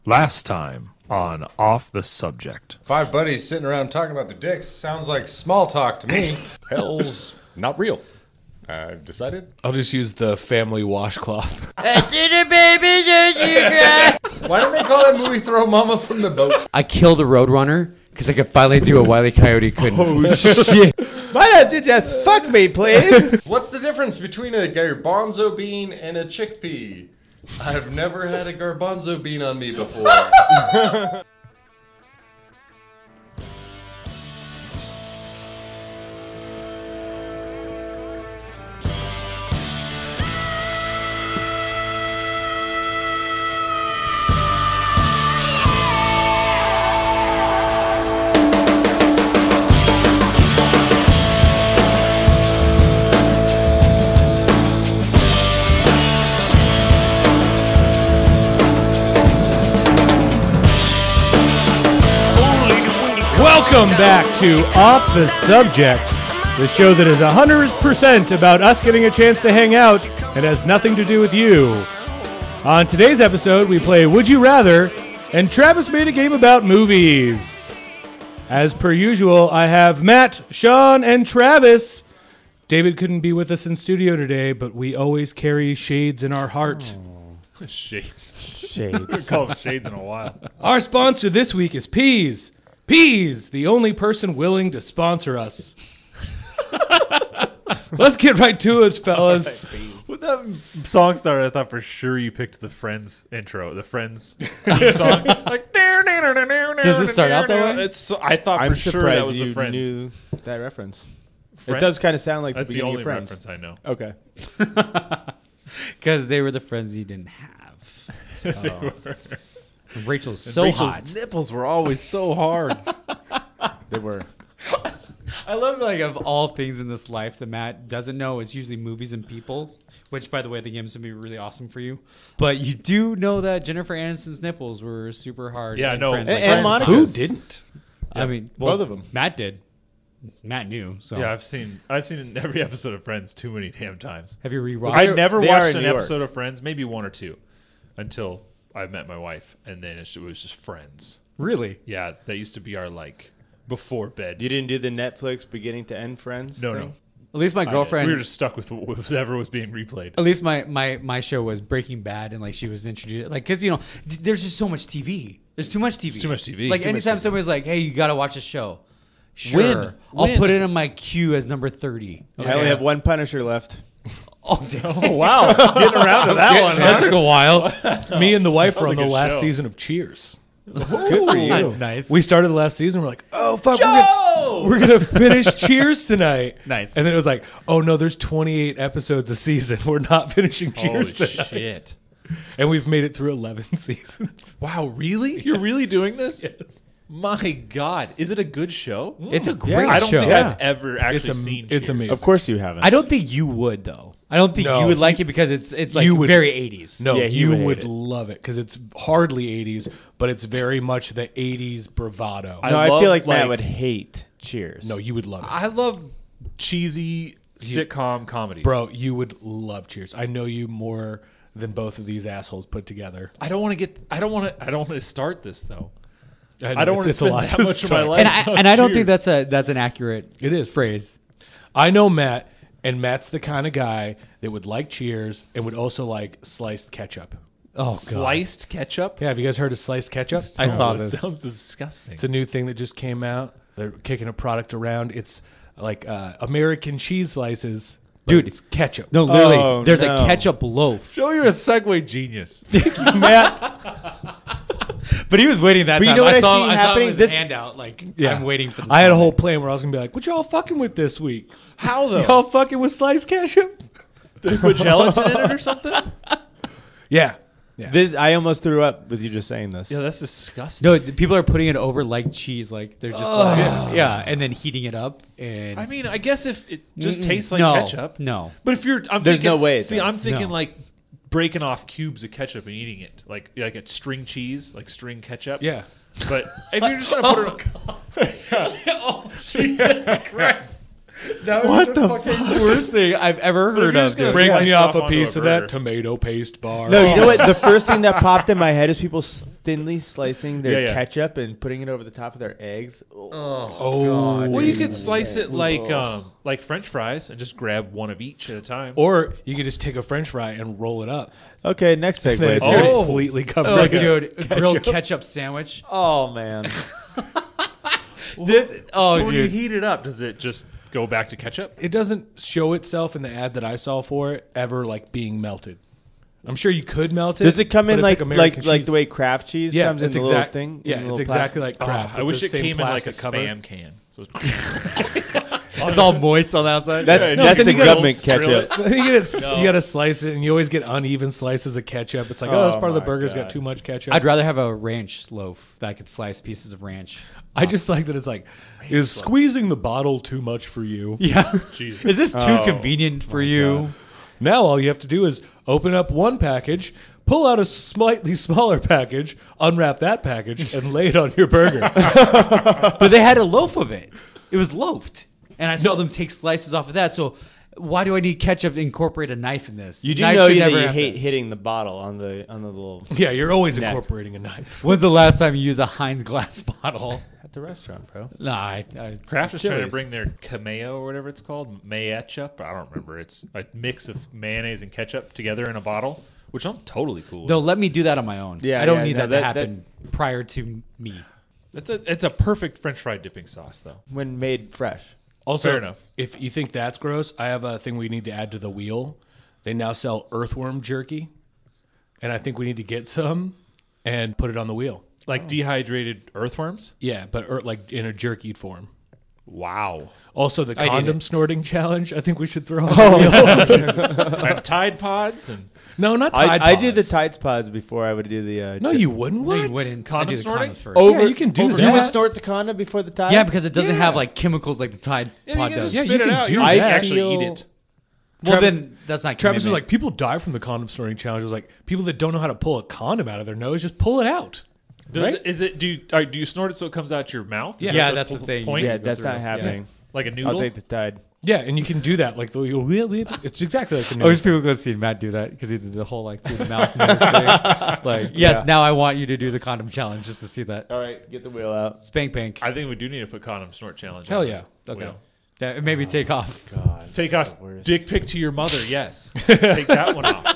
Last time on Off the Subject. Five buddies sitting around talking about their dicks. Sounds like small talk to me. Hell's not real. I've decided. I'll just use the family washcloth. Why didn't they call that movie Throw Mama from the Boat? I killed a roadrunner because I could finally do a Wile E. Coyote couldn't. Oh, shit. Why not you just fuck me, please? What's the difference between a garbanzo bean and a chickpea? I've never had a garbanzo bean on me before. Welcome back to Off the Subject, the show that is 100% about us getting a chance to hang out and has nothing to do with you. On today's episode, we play Would You Rather, and Travis made a game about movies. As per usual, I have Matt, Sean, and Travis. David couldn't be with us in studio today, but we always carry shades in our heart. Shades. Shades. Call them shades in a while. Our sponsor this week is Peas. Peas, the only person willing to sponsor us. Let's get right to it, fellas. When that song started, I thought for sure you picked the Friends intro, the Friends theme song. Like, Does this start out that way? I thought I'm for sure surprised that was you the Friends. knew that reference. Friends? It does kind of sound like That's the the beginning only of Friends. reference I know. Okay. Because they were the friends you didn't have. Rachel's so Rachel's hot. nipples were always so hard. They were. I love, like, of all things in this life that Matt doesn't know, it's usually movies and people, which, by the way, the game's going to be really awesome for you. But you do know that Jennifer Aniston's nipples were super hard. Yeah, in no. Friends, And Friends. Monica's. Who didn't? I mean, both of them. Matt did. Matt knew. So Yeah, I've seen every episode of Friends too many damn times. have you rewatched? I've never they are watched in an New York. episode of Friends, maybe one or two, until I met my wife, and then it was just Friends. Really? Yeah, that used to be our before bed. You didn't do the Netflix beginning to end Friends No, thing? no. At least my girlfriend. We were just stuck with whatever was being replayed. At least my show was Breaking Bad, and like she was introduced, like, because there's just so much TV. There's too much TV. It's too much TV. Like Too much anytime TV. somebody's like, "Hey, you got to watch a show," sure, When? I'll put it in my queue as number 30. I only have one Punisher left. Oh damn! Oh, wow. Getting around to that one. That huh? took a while. Me and the wife Sounds were on like the a last show. season of Cheers. Good for you. Nice. We started the last season. We're like, oh, fuck, we're gonna finish Cheers tonight. Nice. And then it was like, oh, no, there's 28 episodes a season. We're not finishing Holy Cheers tonight. shit. And we've made it through 11 seasons. Wow, really? You're really doing this? Yes. My God. Is it a good show? It's a great Yeah. I don't show. think Yeah. I've ever actually seen It's Cheers. amazing. Of course you haven't. I don't think you would though. I don't think No. you would like it because it's like You would- very 80s. No, Yeah, he you would hate would it. love it because it's hardly 80s, but it's very much the 80s bravado. No, I love, feel like Matt like- would hate Cheers. No, you would love it. I love cheesy sitcom comedies. Bro, you would love Cheers. I know you more than both of these assholes put together. I don't want to start this though. know, I don't want to it's a spend lot that to much of my start. life. And I don't Cheers. think that's an accurate It is. phrase. I know Matt, and Matt's the kind of guy that would like Cheers and would also like sliced ketchup. Oh god. Sliced ketchup. Yeah, have you guys heard of sliced ketchup? I saw That this. sounds disgusting. It's a new thing that just came out. They're kicking a product around. It's like American cheese slices. but Dude. it's ketchup. No, literally, Oh, there's no. a ketchup loaf. Joe, you're a Segway genius. Matt. But he was waiting that But you time. know what I saw, see I saw happening? him his This- hand out. Like, Yeah. I'm waiting for this. I had a moment. whole plan where I was gonna be like, "What y'all fucking with this week? How though? Y'all fucking with sliced ketchup?" They put gelatin in it or something? Yeah. This I almost threw up with you just saying this. Yeah, that's disgusting. No, the people are putting it over like cheese. Like they're just like, yeah, and then heating it up. And I mean, I guess if it just tastes like no, ketchup. No. But if you're, There's thinking, no way it See, does. I'm thinking No. like breaking off cubes of ketchup and eating it, like a string cheese, like string ketchup. Yeah. But if you're just gonna put it, Oh Jesus Christ! What the fucking worst thing I've ever heard you're of, just gonna dude. Bring Slice me it off off a onto piece a of that burger. tomato paste bar. No, you know what? The first thing that popped in my head is people thinly slicing their Yeah, yeah. ketchup and putting it over the top of their eggs. Oh, Well, you could slice it like French fries and just grab one of each at a time. or you could just take a French fry and roll it up. Okay, next Then segue. it's Oh. completely covered. Oh, in dude, a grilled ketchup sandwich. Oh man. So when you dude. heat it up, does it just go back to ketchup? It doesn't show itself in the ad that I saw for it ever like being melted. I'm sure you could melt it. Does it come but in it's like American like cheese. the way Kraft cheese Yeah, comes in it's the little exact- thing? yeah, in the it's little exactly plastic? like Kraft. I with wish the it same came in like a plastic cover. Spam can. So It's all moist on the outside. That's No, that's can the you guys government grill ketchup. I think you got to slice it, and you always get uneven slices of ketchup. It's like, oh, this Oh part of the my burger's got God. too much ketchup. I'd rather have a ranch loaf that I could slice pieces of ranch. I just like that it's like, is squeezing the bottle too much for you? Yeah. Jesus. Is this too Oh, convenient for you? Now all you have to do is open up one package, pull out a slightly smaller package, unwrap that package, and lay it on your burger. But they had a loaf of it. It was loafed. And I saw them take slices off of that. So why do I need ketchup to incorporate a knife in this? You do Knife know should that never you have hate to- hitting the bottle on the little Yeah, you're always Neck. incorporating a knife. When's the last time you used a Heinz glass bottle? at the restaurant, bro. Nah, I Kraft is trying to Chili's. bring their Cameo or whatever it's called, Mayetchup. I don't remember. It's a mix of mayonnaise and ketchup together in a bottle, which I'm totally cool with. No, let me do that on my own. Yeah, I don't yeah, need no, that to that- happen prior to me. It's a perfect French fry dipping sauce, though. When made fresh. Also, Fair enough. if you think that's gross, I have a thing we need to add to the wheel. They now sell earthworm jerky, and I think we need to get some and put it on the wheel. Like dehydrated earthworms. Yeah, but like in a jerky form. Wow. Also, the I did condom it. snorting challenge. I think we should throw on the wheel. And Tide Pods and No, not Tide I do the Pods. Tide Pods before I would do the. No, you wouldn't. No, What? you wouldn't. Condom I do the snorting? condoms first. Yeah, you can do You that. would snort the condom before the Tide. Yeah, because it doesn't Yeah. have like chemicals like the Tide Pod does. Yeah, spit you it can out. do You that. don't I actually eat feel- it. Well, Travis- then that's not Travis was commitment. like, people die from the condom snorting challenge. It was like, people that don't know how to pull a condom out of their nose, just pull it out. Does Right? it, is it? Do you snort it so it comes out your mouth? Is Yeah, that that's the thing. Point? Yeah, that's not happening. Like a noodle. I'll take the Tide. Yeah, and you can do that. Like, it's exactly like a I noodle. wish people could see Matt do that because he did the whole like through the mouth nose thing. Like, yes, Yeah. now I want you to do the condom challenge just to see that. All right, get the wheel out. Spank pank. I think we do need to put condom snort challenge. Hell on yeah. the Okay. wheel. Yeah, maybe take off. God. Take off dick pic to your mother. Yes, take that one off.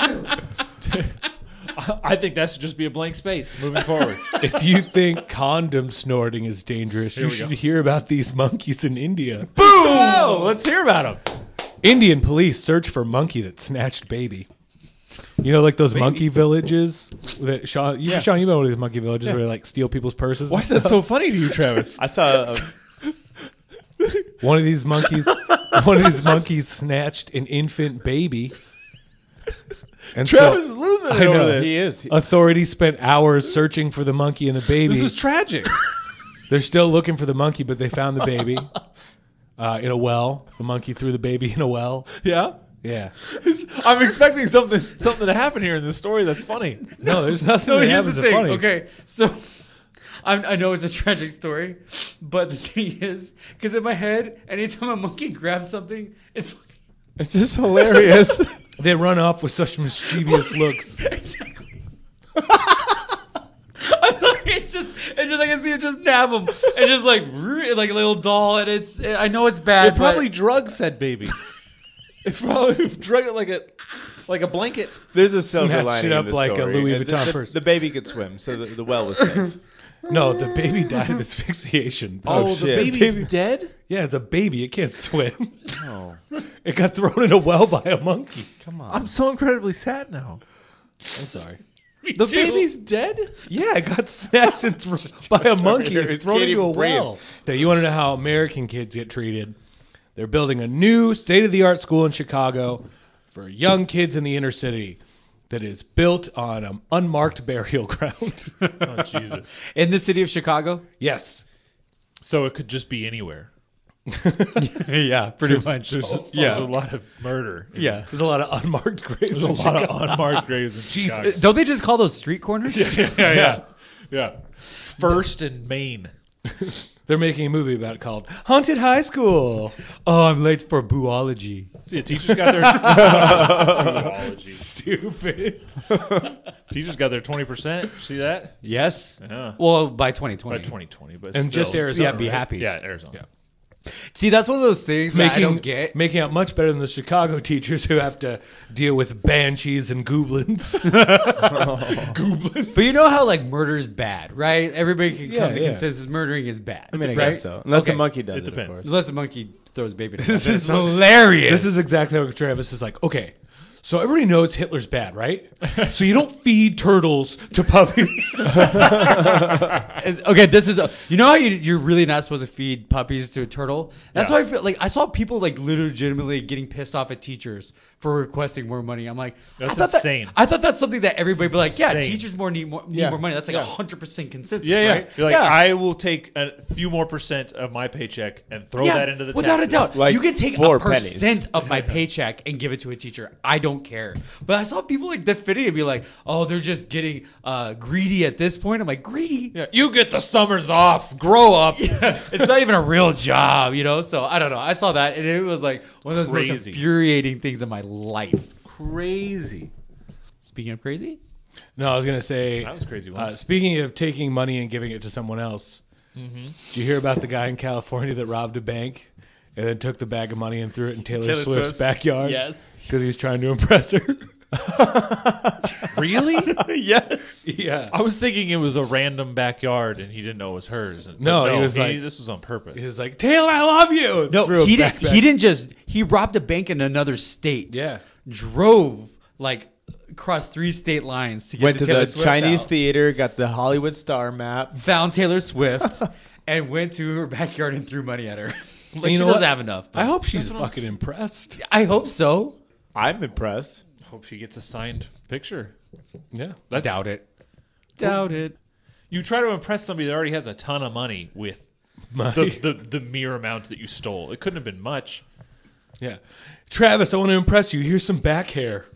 I think that should just be a blank space moving forward. If you think condom snorting is dangerous, you we should go. hear about these monkeys in India. Oh, let's hear about them. Indian police search for monkey that snatched baby. You know, like those monkey villages. That Sean, Sean, you know these monkey villages where they like steal people's purses. Why is that so funny to you, Travis? I saw. One of these monkeys snatched an infant baby. And Travis is losing I it over know. this. He is. Authorities spent hours searching for the monkey and the baby. This is tragic. They're still looking for the monkey, but they found the baby in a well. The monkey threw the baby in a well. Yeah, Yeah. I'm expecting something to happen here in this story that's funny. No, there's nothing No, that here's happens the that's thing. funny. Okay, so I know it's a tragic story, but the thing is, because in my head, anytime a monkey grabs something, it's fucking It's just hilarious. They run off with such mischievous looks. exactly. I'm sorry. It's just I can see it just nab him and just like a little doll, and it's I know it's bad. It probably drug said baby. It probably drug it like a blanket. There's a silver Snatched lining it in up this like a story. Louis And Vuitton purse. The baby could swim, so the well was safe. No, the baby died of asphyxiation. Oh, the shit. baby's Baby- dead. Yeah, it's a baby. It can't swim. Oh, It got thrown in a well by a monkey. come on. I'm so incredibly sad now. I'm sorry. The baby's dead. Yeah, it got snatched and by a monkey and It's thrown can't into a even breathe. well. So you want to know how American kids get treated? They're building a new state-of-the-art school in Chicago for young kids in the inner city that is built on an unmarked burial ground. Oh Jesus! in the city of Chicago. Yes. So it could just be anywhere. Yeah, pretty much. There's a lot of murder. Yeah. There's a lot of unmarked graves. There's a in lot Chicago. of unmarked graves in Chicago. Don't they just call those street corners? Yeah. First and Main. They're making a movie about it called Haunted High School. Oh, I'm late for boology. See, teachers got their Stupid. teachers got their 20%. See that? Yes. Yeah. By By 2020. 2020, but And still. just Arizona. Yeah, be right? happy. Yeah, Arizona. Yeah. See, that's one of those things that I don't get. Making out much better than the Chicago teachers who have to deal with banshees and goblins. But you know how like murder's bad, right? Everybody can Yeah, come to yeah. consensus murdering is bad. I mean, I right? guess so. Unless Okay. a monkey does It it, depends. of course. Unless a monkey throws baby to This hell. is It's hilarious. This is exactly what Travis is like. Okay, so everybody knows Hitler's bad, right? So you don't feed turtles to puppies. Okay, this is you know how you're really not supposed to feed puppies to a turtle. That's why I feel like I saw people like legitimately getting pissed off at teachers for requesting more money. I'm like, That's I thought insane. I thought that's something that everybody would be like, yeah, insane. teachers need more money. That's like 100% consensus. Yeah, yeah. Right? You're like, Yeah. I will take a few more % of my paycheck and throw that into the without a taxes. doubt. Like you can take 4 a percent of my paycheck and give it to a teacher. I don't care. But I saw people like defending and be like, oh, they're just getting greedy at this point. I'm like, greedy? Yeah, you get the summers off. Grow up. It's not even a real job, you know? So I don't know. I saw that and it was like one of those most Crazy. infuriating things in my life. Crazy. Speaking of crazy, No, I was gonna say That was crazy once. speaking of taking money and giving it to someone else, did you hear about the guy in California that robbed a bank and then took the bag of money and threw it in Taylor Swift's backyard? yes. because he's trying to impress her. Really? Yes. Yeah. I was thinking it was a random backyard and he didn't know it was hers. But No, he was like- this was on purpose. He's like, Taylor, I love you. No, Threw a he didn't. backpack. He didn't just. He robbed a bank in another state. Yeah. Drove like across 3 state lines to get Went to Taylor the Swift's Chinese house. theater, got the Hollywood star map. Found Taylor Swift, and went to her backyard and threw money at her. Like, You she know doesn't what? have enough. but- I hope she's what I'm fucking impressed. I hope so. I'm impressed. Hope she gets a signed picture. Yeah. That's, Doubt it. Doubt it. You try to impress somebody that already has a ton of money with the mere amount that you stole. It couldn't have been much. Yeah. Travis, I want to impress you. Here's some back hair.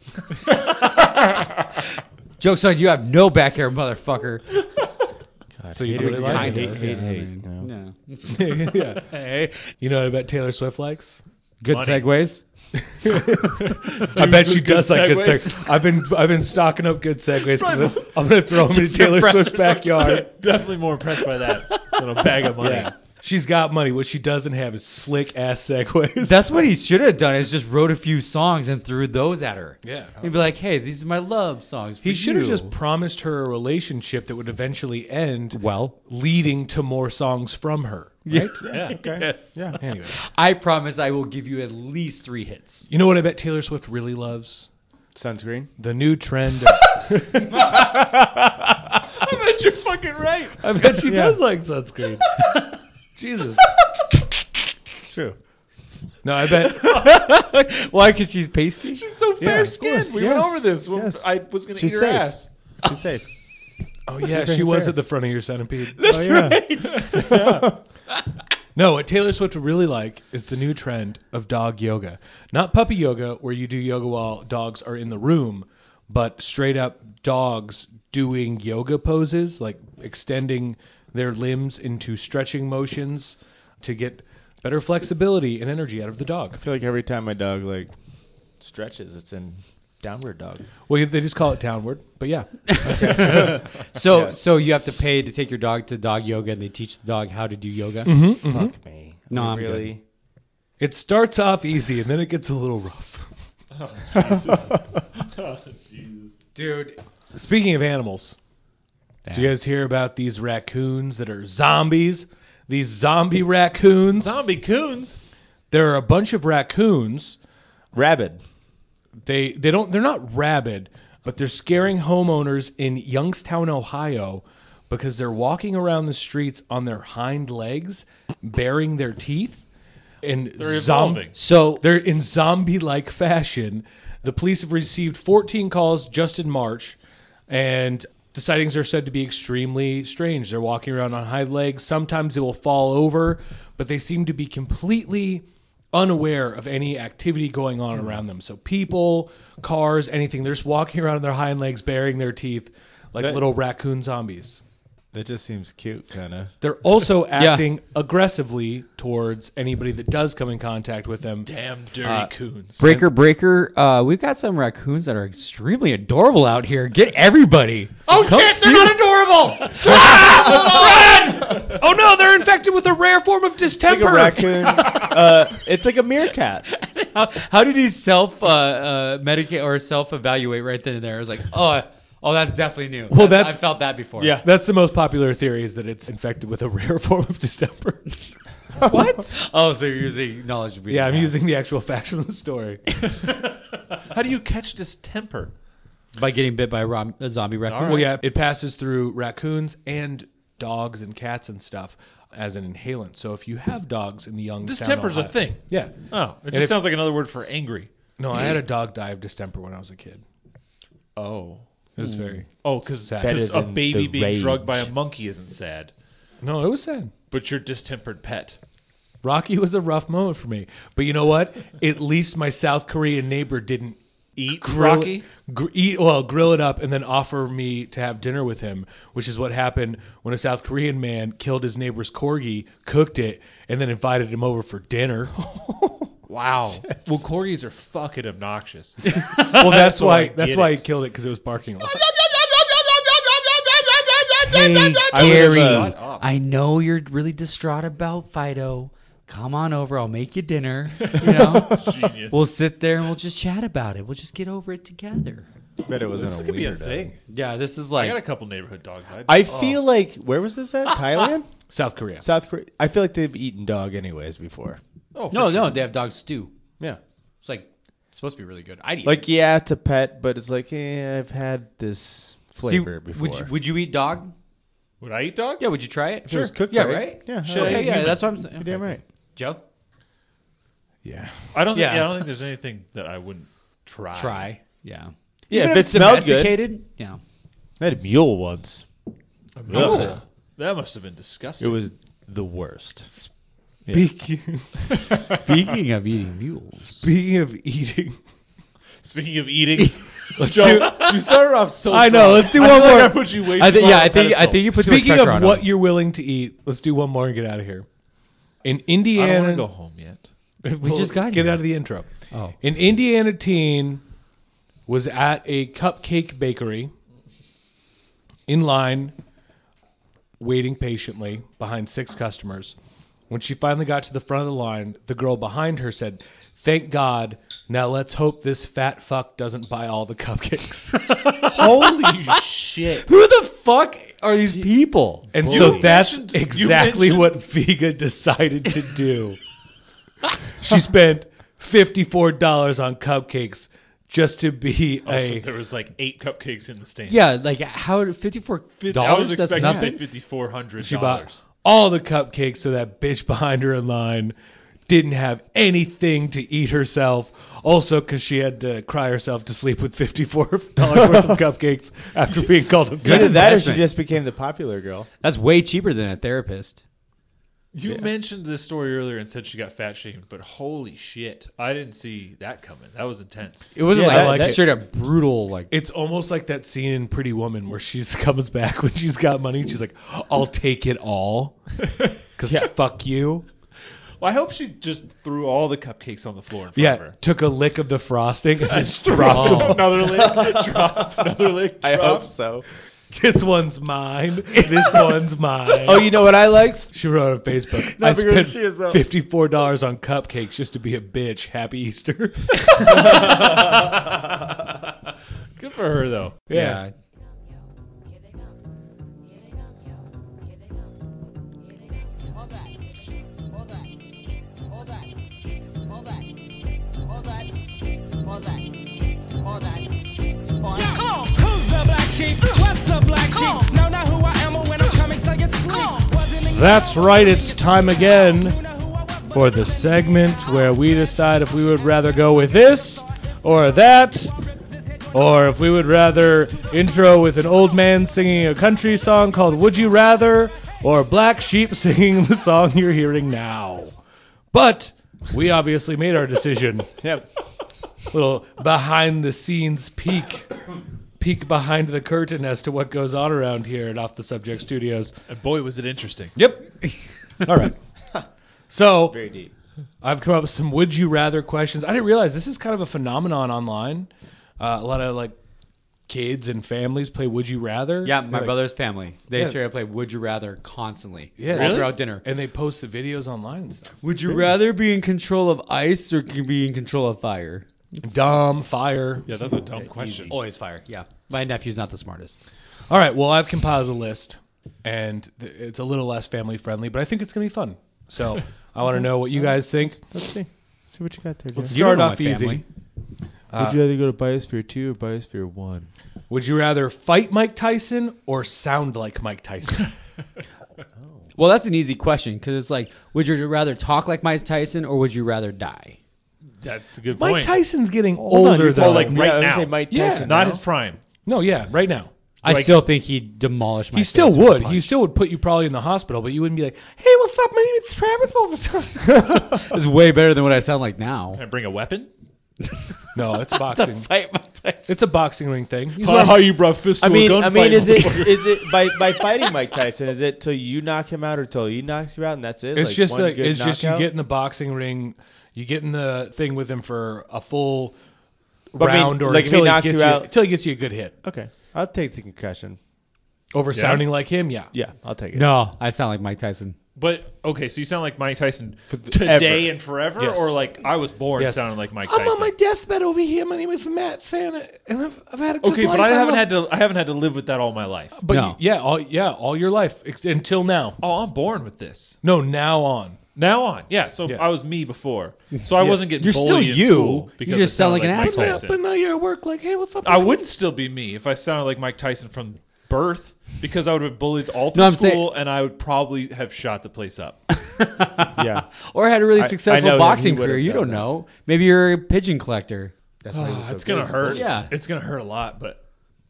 Joke's on you. Have no back hair, motherfucker. So you Haters really gonna like hate, it? hate, Yeah, hate. man. You know? No. Yeah. Hey. You know what I bet Taylor Swift likes? Good Money. segues. I bet she with does good like good segues. segues. I've been stocking up good segues because I'm going to throw them in Just Taylor impress Swift's her backyard. Definitely more impressed by that than a bag of money. Yeah. She's got money. What she doesn't have is slick ass segues. That's what he should have done. Is just wrote a few songs and threw those at her. Yeah. He'd be like, "Hey, these are my love songs." He for should have you." just promised her a relationship that would eventually end, well. leading to more songs from her. Right? Yeah. Yes. Yeah. Anyway. I promise I will give you at least 3 hits. You know what I bet Taylor Swift really loves? Sunscreen. The new trend. I bet you're fucking right. I bet she does like sunscreen. Jesus. True. No, I bet. Why? Because she's pasty. She's so fair skinned. We Yes. went over this when Yes. I was going to eat She's her safe. ass. She's safe. Oh, yeah, Very she was fair. at the front of your centipede. That's right. No, what Taylor Swift would really like is the new trend of dog yoga. Not puppy yoga, where you do yoga while dogs are in the room, but straight up dogs doing yoga poses, like extending their limbs into stretching motions to get better flexibility and energy out of the dog. I feel like every time my dog like stretches, it's in downward dog. Well, they just call it downward, but yeah. So you have to pay to take your dog to dog yoga, and they teach the dog how to do yoga. Fuck me. No, I I'm really. It starts off easy, and then it gets a little rough. Dude, Speaking of animals, did you guys hear about these raccoons that are zombies? These zombie raccoons. Zombie coons. There are a bunch of raccoons. Rabid. They're not rabid, but they're scaring homeowners in Youngstown, Ohio, because they're walking around the streets on their hind legs, baring their teeth, and They're evolving. so they're in zombie-like fashion. The police have received 14 calls just in March, and the sightings are said to be extremely strange. They're walking around on hind legs. Sometimes they will fall over, but they seem to be completely unaware of any activity going on around them. So people, cars, anything. They're just walking around on their hind legs, baring their teeth like That- little raccoon zombies. That just seems cute, kind of. They're also acting aggressively towards anybody that does come in contact with them. Damn dirty coons. Breaker. We've got some raccoons that are extremely adorable out here. Get everybody. Oh shit, they're not adorable! Run! Oh no, they're infected with a rare form of It's like distemper. a raccoon. It's like a meerkat. How did he self-medicate or self-evaluate right then and there? I was like, oh, that's definitely new. Well, I felt that before. Yeah. That's the most popular theory, is that it's infected with a rare form of distemper. What? Oh, so you're using knowledge of being Yeah, I'm using the actual facts from the story. How do you catch distemper? by getting bit by a zombie raccoon. Well, yeah, it passes through raccoons and dogs and cats and stuff as an inhalant. So if you have dogs in the young Distemper's a thing. Yeah. Oh, it And just if- sounds like another word for angry. No, I had a dog die of distemper when I was a kid. Oh. It was very... Oh, because Sad. Better a than baby the being drugged by a rage. monkey isn't sad. No, it was sad. But your distempered pet. Rocky was a rough moment for me. But you know what? At least my South Korean neighbor didn't Eat grill Rocky? grill it up and then offer me to have dinner with him, which is what happened when a South Korean man killed his neighbor's corgi, cooked it, and then invited him over for dinner. Wow. Well, corgis are fucking obnoxious. Well, that's So I why get he it. killed it, because it was barking a lot. Hey, I would've, Gary, Shut up. I know you're really distraught about Fido. Come on over. I'll make you dinner. You know, Genius. we'll sit there and we'll just chat about it. We'll just get over it together. Bet it wasn't this a could be a wiener, though. thing. Yeah, this is I got a like couple neighborhood dogs. I feel like, where was this at? Thailand? South Korea. South Korea? I feel like they've eaten dog anyways before. Oh, for no. sure. They have dog stew. Yeah. It's like it's supposed to be really good. I'd eat Like, yeah, it's a pet, but it's like, I've had this it. flavor before. Would you eat dog? Would I eat dog? Yeah, would you try it? If it was cooked Yeah, right? right. Yeah, Should okay, I- Yeah, human. that's what I'm saying. You're damn right. Joe, Yeah. I don't think. Yeah. Yeah, I don't think there's anything that I wouldn't try. try. Yeah. Yeah, Even if it smelled good. domesticated. Yeah. I had a mule once. Oh, that must have been disgusting. It was the worst. Speaking Speaking of eating mules, speaking of eating, Speaking of eating, let's Joe, you started off so. I know. strong. Let's do I one feel like more. I put you way. I too think. low Yeah, on I a think. pedestal. You put too much Speaking pressure of on what him. you're willing to eat, let's do one more and get out of here. In I don't Indiana, want to go home yet. We just got get here. out of the intro. Oh. An Indiana teen was at a cupcake bakery in line, waiting patiently behind 6 customers. When she finally got to the front of the line, the girl behind her said, "Thank God. Now let's hope this fat fuck doesn't buy all the cupcakes." Holy shit! Who the fuck are these people? And You so that's mentioned- you exactly mentioned- what Viga decided to do. She spent $54 on cupcakes just to be Also, a... there was like 8 cupcakes in the stand. Yeah, like how $54? I was That's expecting to say nothing. $5,400. She bought all the cupcakes so that bitch behind her in line didn't have anything to eat herself. Also, because she had to cry herself to sleep with $54 worth of cupcakes after being called a Either fat. that or she investment. just became the popular girl. That's way cheaper than a therapist. You mentioned this story earlier and said she got fat shamed, but holy shit, I didn't see that coming. That was intense. It wasn't Yeah, like that- straight up brutal. Like It's almost like that scene in Pretty Woman where she comes back when she's got money and she's like, "I'll take it all because fuck you." Well, I hope she just threw all the cupcakes on the floor in front of Yeah, her. took a lick of the frosting and just dropped them. Another lick, drop, another lick, drop. I hope so. This one's mine. This one's mine. Oh, you know what I liked? She wrote on Facebook, Not "I bigger than spent she is, though." $54 on cupcakes just to be a bitch. Happy Easter." Good for her, though. yeah. That's right. It's time again for the segment where we decide if we would rather go with this or that, or if we would rather intro with an old man singing a country song called "Would You Rather," or Black Sheep singing the song you're hearing now. But we obviously made our decision. Yep. Little behind the scenes peek peek behind the curtain as to what goes on around here at Off the Subject Studios. And boy, was it interesting. Yep. All right. So Very deep. I've come up with some would you rather questions. I didn't realize this is kind of a phenomenon online. A lot of like kids and families play would you rather. Yeah, my Like, brother's family. They Yeah. straight up play Would You Rather constantly. Yeah, all really? throughout dinner. and they post the videos online and stuff. Would you rather be in control of ice or be in control of fire? Dumb fire. Yeah, that's a dumb question. Always fire, yeah. My nephew's not the smartest. All right. Well, I've compiled a list, and it's a little less family friendly, but I think it's going to be fun. So I want to know what you guys think. Let's see. See what you got there, Let's Jeff. You don't start know off my easy. family. Would you rather go to Biosphere 2 or Biosphere 1? Would you rather fight Mike Tyson or sound like Mike Tyson? Well, that's an easy question because it's like, would you rather talk like Mike Tyson or would you rather die? That's a good Mike point. Tyson's getting Hold on, older, you're though. talking like right I was gonna now. say Mike Yeah, Tyson Not now. his prime. No, yeah, right now. I Like- still think he'd demolish my He still face with a would. punch. He still would put you probably in the hospital, but you wouldn't be like, "Hey, what's up? My name is Travis all the time." It's way better than what I sound like now. Can I bring a weapon? No, it's boxing. Fight Mike Tyson. It's a boxing ring thing. He's How you brought fist to I mean, a gunfight? is it by fighting Mike Tyson? Is it till you knock him out or till he knocks you out and that's it? It's just one like good it's just you knockout? get in the boxing ring, you get in the thing with him for a full But I mean, round, or like, if until he knocks gets you out- until he gets you a good hit. Okay, I'll take the concussion. Over Yeah. sounding like him, yeah. Yeah, I'll take it. No, I sound like Mike Tyson. But okay, so you sound like Mike Tyson the- today ever. and forever, Yes. or like I was born Yes. sounding like Mike I'm Tyson. on my deathbed over here. My name is Matt Santa, and I've had a good Okay, life. but I haven't love- had to live with that all my life. But No. all your life until now. Oh, I'm born with this. No, now on. Now on, yeah. So Yeah. I was me before, so I wasn't getting You're still bullied in you. school You because just I sound sounded like an Mike asshole. Tyson. But now you're at work. Like, hey, what's up? I wouldn't still be me if I sounded like Mike Tyson from birth, because I would have been bullied all through No, I'm saying- school, and I would probably have shot the place up. Yeah, Or had a really I successful know that boxing he would've career. You done don't that. know. Maybe you're a pigeon collector. That's why he was so It's gonna good. hurt. Yeah. It's gonna hurt a lot, but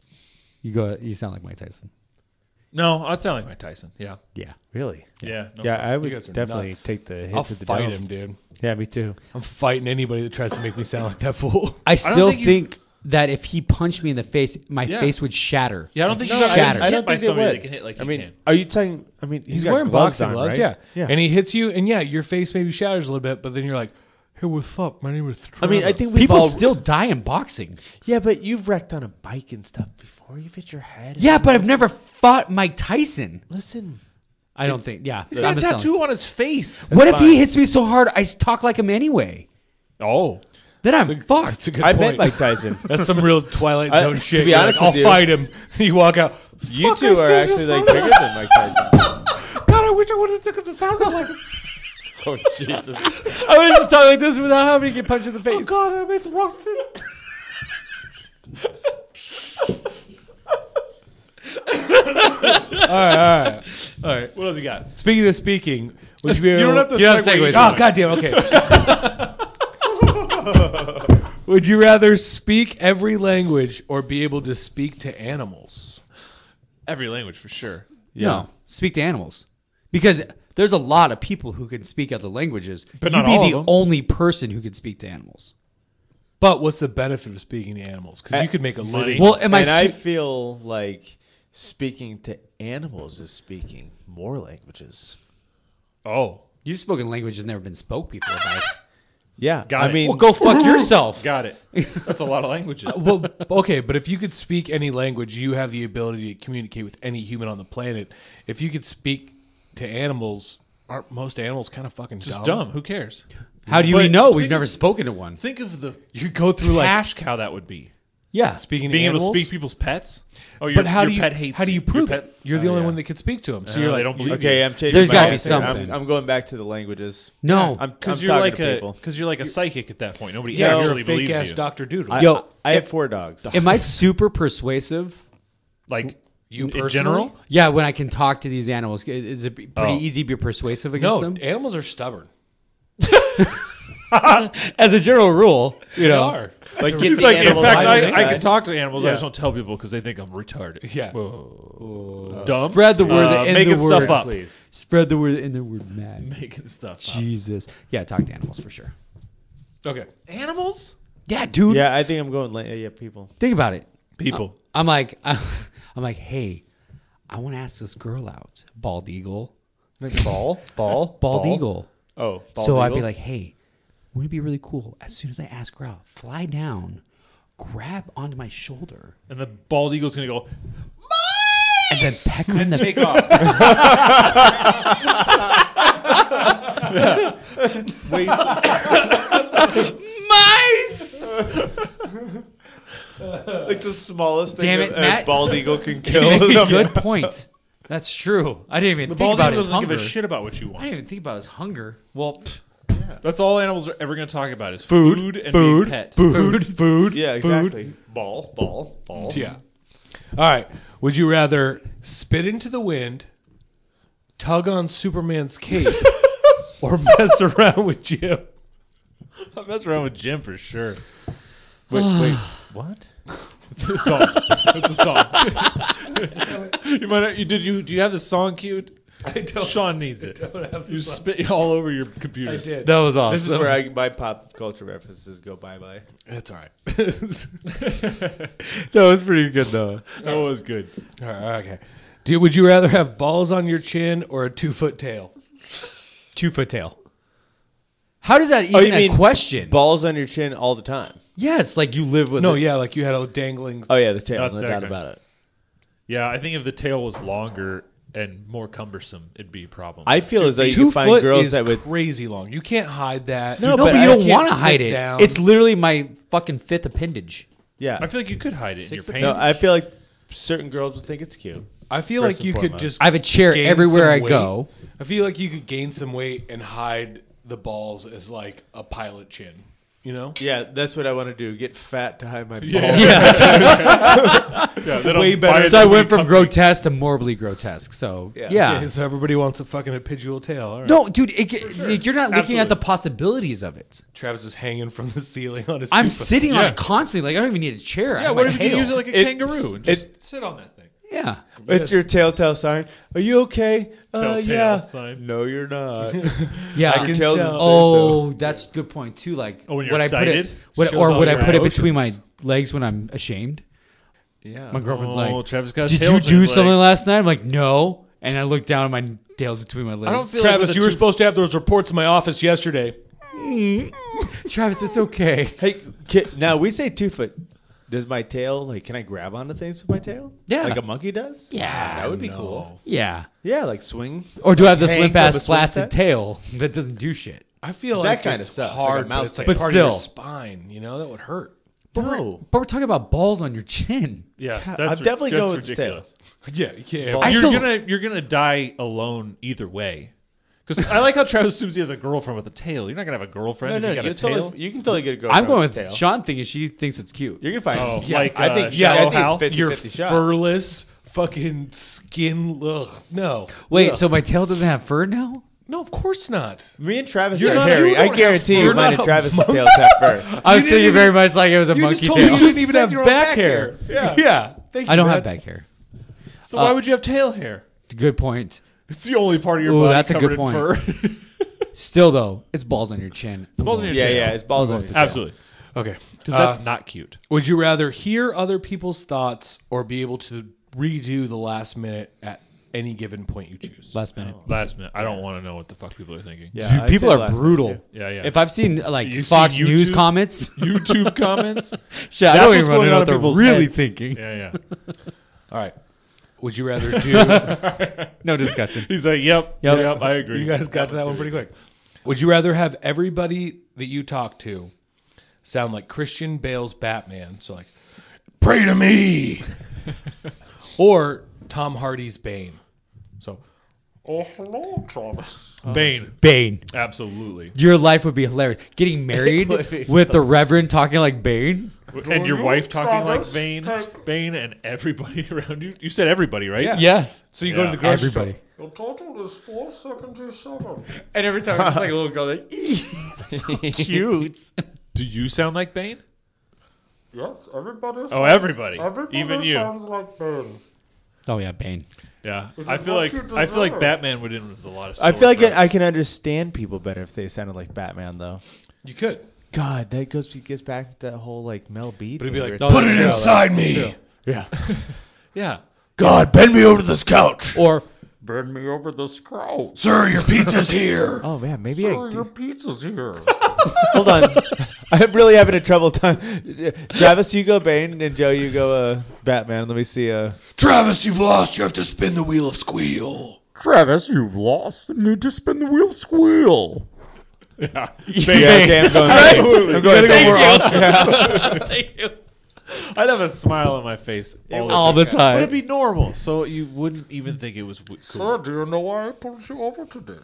You sound like Mike Tyson. no, I'd sound like Mike Tyson. Yeah, Yeah. really. yeah, no Yeah, problem. I would guys are definitely nuts. take the hit I'll to the fight dome. him, dude. Yeah, me too. I'm fighting anybody that tries to make me sound like that fool. I still think you- think that if he punched me in the face, my Yeah. face would shatter. Yeah, I don't think No, you got Shattered. I hit don't by think they somebody would. that can hit like I he mean, can. are you talking? I mean, He's got wearing gloves boxing on, gloves, right? yeah. Yeah. And he hits you, and yeah, your face maybe shatters a little bit, but then you're like, "Hey, what's up? My name is." Travis. I mean, I think we've People all. still die in boxing. Yeah, but you've wrecked on a bike and stuff before. You've hit your head. Yeah, but I've never fought Mike Tyson. Listen. I don't think. Yeah. He's got a I'm just telling- tattoo on his face. What if he hits me so hard I talk like him anyway? Oh, Then I'm That's fucked. a good I point. met Mike Tyson. That's some real Twilight I- Zone to shit. be You're honest like, I'll with you- fight him. You walk out. You "Fuck, two I are feel actually this like so bigger than Mike Tyson. God, I wish I would have took it to sound like. Oh Jesus! I would just talk like this without having to get punched in the face. Oh God, I made the wrong fit. all right. what else you got? Speaking of speaking, would you be able? You don't have to You don't have to segue. segue. Oh, goddamn. Okay. Would you rather speak every language or be able to speak to animals? Every language for sure. No, speak to animals. Because there's a lot of people who can speak other languages. But You'd not be all of the them. only person who could speak to animals. But what's the benefit of speaking to animals? Because you could make a living. Well, am I? And I su- feel like speaking to animals is speaking more languages. Oh, You've spoken languages never been spoke before. Mike. Yeah, Got I it. mean, Well, go fuck yourself. got it. That's a lot of languages. Well, okay, but if you could speak any language, you have the ability to communicate with any human on the planet. If you could speak to animals, aren't most animals kind of fucking Just dumb. Who cares? How do But we know? We've think never of- spoken to one. Think of the You go through like cash cow that would be. Yeah. speaking Being to able animals. to speak people's pets. Oh, your, But how your do you pet hates how do you Your prove pet- it? You're the Oh, only yeah. one that can speak to them. So No, you're they like, don't believe okay, you. I'm changing. There's my gotta be answer. I'm- something. I'm going back to the languages. No. I'm Because I'm you're talking like to people. because you're like a psychic at that point. Nobody yeah, you're actually a fake believes ass you. Dr. Doodle. I, I have 4 dogs. Am I super persuasive? Like You in personally? general. Yeah, when I can talk to these animals, is it pretty Oh. easy to be persuasive against No, them? animals are stubborn. As a general rule, you They know. are. Like, get He's the like, in animals fact, out of I the can size. talk to animals. I Yeah. just don't tell people because they think I'm retarded. Yeah. Whoa. Dumb. Spread the word in making the stuff word. up. Please. Spread the word in the word mad. Making stuff up. Jesus. Yeah, talk to animals for sure. Okay. Animals? Yeah, dude. Yeah, I think I'm going. Yeah, people. Think about it. People. I'm like, hey, I want to ask this girl out. Bald eagle. Like bald Eagle. Oh, So I'd be like, hey, wouldn't it be really cool? As soon as I ask her out, fly down, grab onto my shoulder, And the bald eagle's gonna go. and then peck her in the Take off. mice. like the smallest thing Damn it, a Matt. bald eagle can kill. Good point. That's true. I didn't even think Bald about eagle his doesn't give hunger. a shit about what you I want. didn't even think about his hunger. Well, That's all animals are ever gonna talk about is Food, and food, being pet. food. Yeah, exactly. Food. Ball. Yeah. All right. Would you rather spit into the wind, tug on Superman's cape, or mess around with Jim? I'll mess around with Jim for sure. Wait, what? It's a song. It's a song. You might not, do you have the song queued? I don't. Sean needs it. don't have You spit all over your computer. I did. that was awesome. This is where my pop culture references go bye-bye. That's all right. That was pretty good though. That was good. All right. Okay. Would you rather have balls on your chin or a 2-foot tail? 2-foot tail. How does that even you mean a question? Balls on your chin all the time. Yes, like you live with No, it. yeah, like you had a dangling. Oh yeah, the tail. That's No that doubt guy. about it. Yeah, I think if the tail was longer and more cumbersome, it'd be a problem. I feel as though you 2 can find foot girls is that would. crazy long. You can't hide that. No, No, but but I you don't can't want to sit hide it. down. It's literally my fucking fifth appendage. Yeah. I feel like you could hide it in your Six- pants. No, I feel like certain girls would think it's cute. I feel First like you and could foremost. just. I have a chair gain everywhere some I weight. go. I feel like you could gain some weight and hide the balls as like a pilot chin. You know? Yeah, that's what I want to do. Get fat to hide my balls. yeah, they don't Way buy better. it So I to be went from comfy. grotesque to morbidly grotesque. So yeah. Okay, so everybody wants a fucking appendial tail. All right. No, dude, you're not looking at Absolutely. the possibilities of it. Travis is hanging from the ceiling on his. I'm 2 foot. sitting on Yeah. it constantly. Like I don't even need a chair. I Yeah, have what my if you could tail. use it like a kangaroo and just sit on that thing? Yeah. It's your telltale sign. Are you okay? Telltale Yeah. sign. No, you're not. Yeah. I can tell. them Oh, that's a good point too. Like Oh, when you're would I put excited? it, would, Shows or all would I your put it between my emotions. legs when I'm ashamed? Yeah. My girlfriend's Oh, like, Travis got a "Did tail you between do his something legs." last night?" I'm like, "No," and I look down and my tail's between my legs. I don't feel Travis, like you were supposed to have those reports in my office yesterday. Travis, it's okay. Hey, now we say 2 foot. Does my tail like? Can I grab onto things with my tail? Yeah. like a monkey does. Yeah. that would be No. cool. Yeah. Yeah, like swing. Or do I have this Hang limp from a ass swing flaccid set? tail that doesn't do shit? I feel That like kinda it's sucks, like a hard, mouse but it's like tail. But part of your still. spine. You know that would hurt. No. But we're talking about balls on your chin. Yeah, I'm that's definitely that's going with the tail. ridiculous. Yeah, yeah. Ball- I You're still- gonna die alone either way. Because I like how Travis assumes he has a girlfriend with a tail. You're not gonna have a girlfriend if you got a tail. you can totally get a girlfriend I'm going with with a tail. Sean thinking she thinks it's cute. You're gonna find. Oh, yeah, like, I think. Shallow I think Hal? it's 50 Your 50 shot. furless fucking skin. Ugh, no. Wait, Ugh. so my tail doesn't have fur now? No, of course not. Me and Travis You're are not- hairy. you I don't guarantee have you, fur. mine You're and not a Travis's tails have fur. I was didn't thinking even- very much like it was a You monkey just told me tail. you didn't even have your own back back hair. hair. Yeah. Thank you, I don't man. have back hair. So why would you have tail hair? Good point. It's the only part of your Ooh, body that's a covered good in point. fur. Still though, it's balls on your chin. It's balls on your Yeah, tail. yeah, it's balls on the tail. Absolutely. Okay. Because that's not cute. Would you rather hear other people's thoughts or be able to redo the last minute at any given point you choose? Last minute. Last minute. I don't want to know what the fuck people are thinking. Yeah, Dude, I'd people say are last minute, brutal. too. Yeah, yeah. If I've seen like You've Fox seen News YouTube? comments, YouTube comments. shit, I That's don't what's even going want to on know in what they're people's really heads. thinking. Yeah, yeah. All right. Would you rather do... No discussion. He's like, yep, Yep. I agree. You guys got to that one pretty quick. Would you rather have everybody that you talk to sound like Christian Bale's Batman? So like, pray to me. Or Tom Hardy's Bane. So, Oh, hello, Travis. Bane. Bane. Absolutely. Your life would be hilarious. Getting married would be with the Reverend talking like Bane. And your wife talking like Bane, and everybody around you. You said everybody, right? Yeah. Yes. so you go to Yeah. the grocery Everybody. store. Your total is 477. And every time it's like a little girl like, that's so cute. Do you sound like Bane? Yes, everybody. Oh, everybody. Everybody Even you. sounds like Bane. Oh yeah, Bane. Yeah. It I is feel what like you I feel like deserve. Batman would in with a lot of. I sore feel like I throats. can understand people better if they sounded like Batman, though. You could. God, that gets back to that whole like Mel B. But it'd thing be we like, were put talking it about. inside me. Yeah. Yeah. God, bend me over this couch. Or Bend me over this couch. Sir, your pizza's here. Oh man, maybe I. Your pizza's here. Hold on, I'm really having a trouble time. Travis, you go Bane, and Joe, you go Batman. Let me see. Travis, you've lost. You have to spin the wheel of squeal. Travis, you've lost. Need to spin the wheel squeal. yeah. Okay, I'm going. Bane. I'm going. Go more Bane. I'd have a smile on my face All the But time. it'd be normal, so you wouldn't even think it was cool. Sir, do you know why I pulled you over today?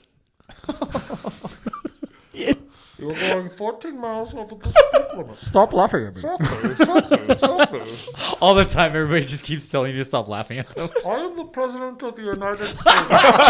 You're going 14 miles over the speed limit. Stop laughing at me. All the time, everybody just keeps telling you to stop laughing at them. I am the President of the United States.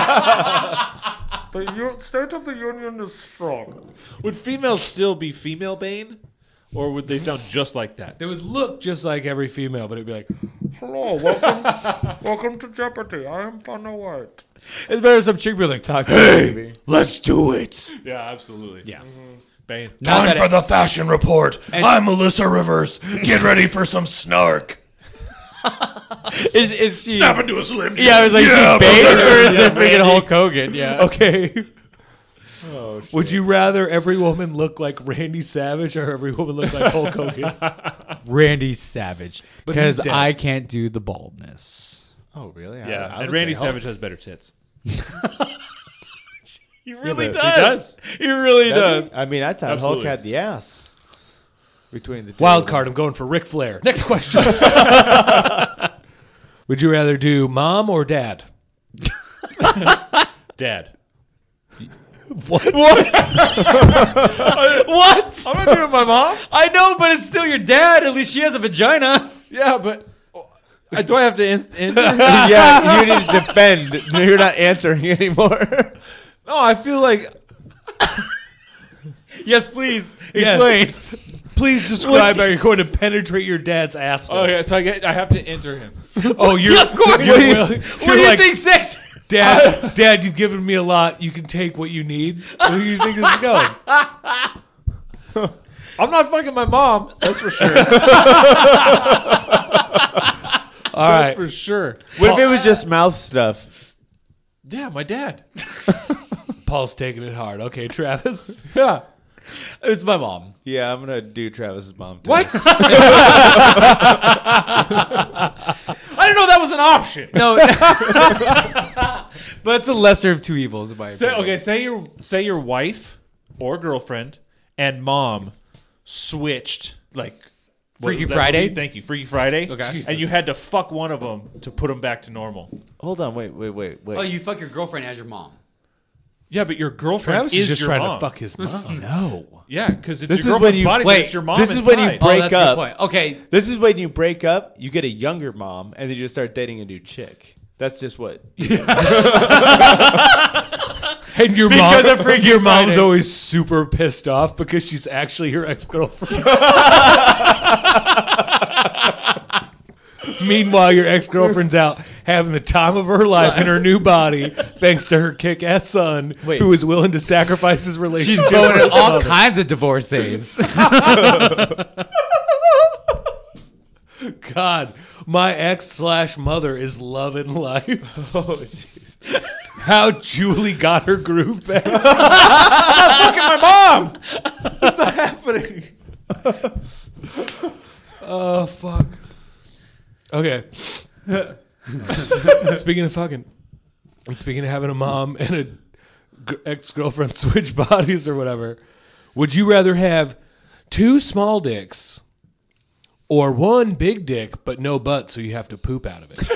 The State of the Union is strong. Would females still be female Bane? Or would they sound just like that? They would look just like every female, but it'd be like, Hello, welcome to Jeopardy. I am Vanna White. It's better some chick be like, talk. Hey, let's do it. Yeah, absolutely. Yeah. Bane. Not Time that for the fashion report. I'm Melissa Rivers. Get ready for some snark. Is she? Snap into a Slim Jim. Yeah, I was like, Yeah, is she Bane brother. or is Yeah, it freaking Hulk Hogan? Yeah. okay. Would you rather every woman look like Randy Savage or every woman look like Hulk Hogan? Randy Savage, But because he's dead. I can't do the baldness. Oh really? Yeah, I and would Randy say Hulk. Savage has better tits. He really but- does. He really does. I mean, I thought Absolutely. Hulk had the ass between the two. Wild of them. card, I'm going for Ric Flair. Next question. Would you rather do mom or dad? Dad. What? I'm not doing my mom. I know, but it's still your dad. At least she has a vagina. Yeah, but do I have to end? Yeah, you need to defend. You're not answering anymore. No, I feel like Yes, please Yes. explain. Please describe how you're going to penetrate your dad's asshole. okay, so I have to enter him. Oh, you're Of course. You're, What do you like, think sex? Dad, you've given me a lot. You can take what you need. Where do you think this is going? I'm not fucking my mom. That's for sure. All right. For sure. What if it was just mouth stuff? Yeah, my dad. Paul's taking it hard. Okay, Travis. Yeah. It's my mom. Yeah, I'm gonna do Travis's mom. Too. What? I didn't know that was an option. No, but it's a lesser of two evils, in my opinion. Say your wife or girlfriend and mom switched like what Freaky was that Friday? movie? Thank you, Freaky Friday. Okay. And you had to fuck one of them to put them back to normal. Hold on, wait. Oh, you fuck your girlfriend as your mom. Yeah, but your girlfriend Travis is is just your trying mom. to fuck his mom. No. Yeah, because it's This is your when girlfriend's you- body, but wait, it's your mom. this is when you inside. break that's a up. good point. Okay, This is when you break up, you get a younger mom, and then you start dating a new chick. That's just what. And your Because mom, of Freaky your mom's Friday. always super pissed off because she's actually your ex-girlfriend. Meanwhile, your ex-girlfriend's out having the time of her life in her new body, thanks to her kick-ass son, Wait. who is willing to sacrifice his she's relationship. going with to her all mother. kinds of divorces. God, my ex/mother is loving life. Oh, jeez. How Julie got her groove back. Happening. Oh, fuck. Okay. Speaking of fucking, and speaking of having a mom and a ex-girlfriend switch bodies or whatever, would you rather have 2 small dicks or 1 big dick but no butt, so you have to poop out of it?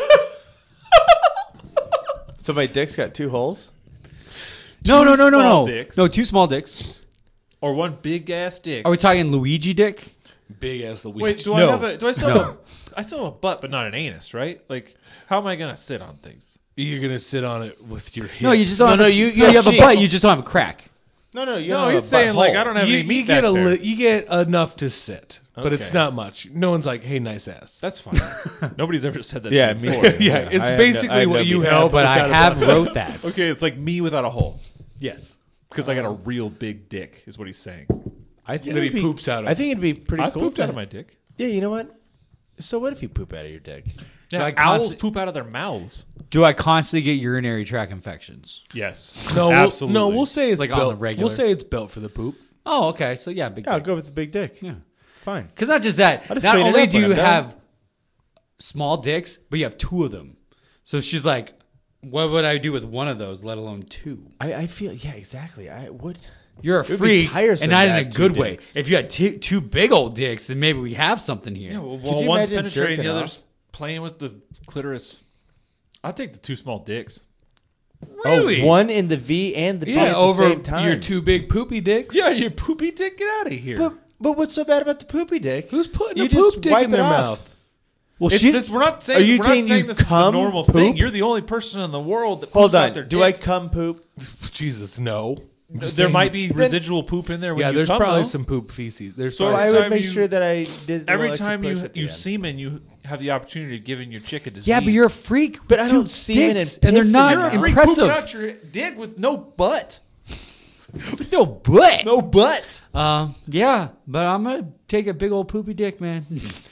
So my dick's got 2 holes? No. small dicks. No, 2 small dicks. Or one big ass dick. Are we talking Luigi dick? Big as the week. Wait, do no. I still have I still have a butt, but not an anus, right? Like, how am I gonna sit on things? You're gonna sit on it with your hips. No, you just don't. No, have you you have a cheeks. butt. You just don't have a crack. No, you No, don't he's have a saying like butthole. I don't have any meat get back there. you get enough to sit, but it's Okay. not much. No one's like, "Hey, nice ass." That's fine. Nobody's ever said that. Yeah, to me me before. too. Yeah, it's I have basically no- I have what no you beef. have. No, but I without a have butt. wrote that. Okay, it's like me without a hole Yes, because I got a real big dick, is what he's saying. I think that he it'd be- poops out of. I think it'd be pretty I've cool. pooped to- out of my dick. Yeah, you know what? So what if you poop out of your dick? Yeah, Like owls constant- poop out of their mouths. Do I constantly get urinary tract infections? Yes. No, absolutely. we'll say it's Like on built. the regular. We'll say it's built for the poop. Oh, okay. So yeah, big Yeah, I'll dick. go with the big dick. Yeah. Fine. Because not just that. I'll just Not clean it only up do when you I'm done. have small dicks, but you have two of them. So she's like, what would I do with one of those, let alone two? I feel exactly. I would. You're a It would be freak, tiresome and not to in a have two good way. dicks. If you had two big old dicks, then maybe we have something here. Yeah, well, Could you one's imagine penetrating, the jerking other's playing with the clitoris. I'll take the two small dicks. Really? Oh, one in the V and the B at the over same time. your two big poopy dicks. Yeah, you poopy dick, get out of here. But what's so bad about the poopy dick? Who's putting You a just poop dick wipe in it their off. mouth? Well, It's she, this, we're not saying, Are you we're not saying saying you this is a cum normal poop? thing. You're the only person in the world that poops Hold out on. their Do dick. I cum poop? Jesus, no. There might be residual poop in there when Yeah, you there's cum, probably though. some poop feces. There's So probably I every would time make you- sure that I did. the Every little time extra you push at the you end. semen, you have the opportunity of giving your chick a disease. yeah, but you're a freak. But with I two don't semen dicks, and and they're piss in not your mouth. freak impressive. pooping out your dick with no butt. No butt. No butt. Yeah, but I'm gonna take a big old poopy dick, man.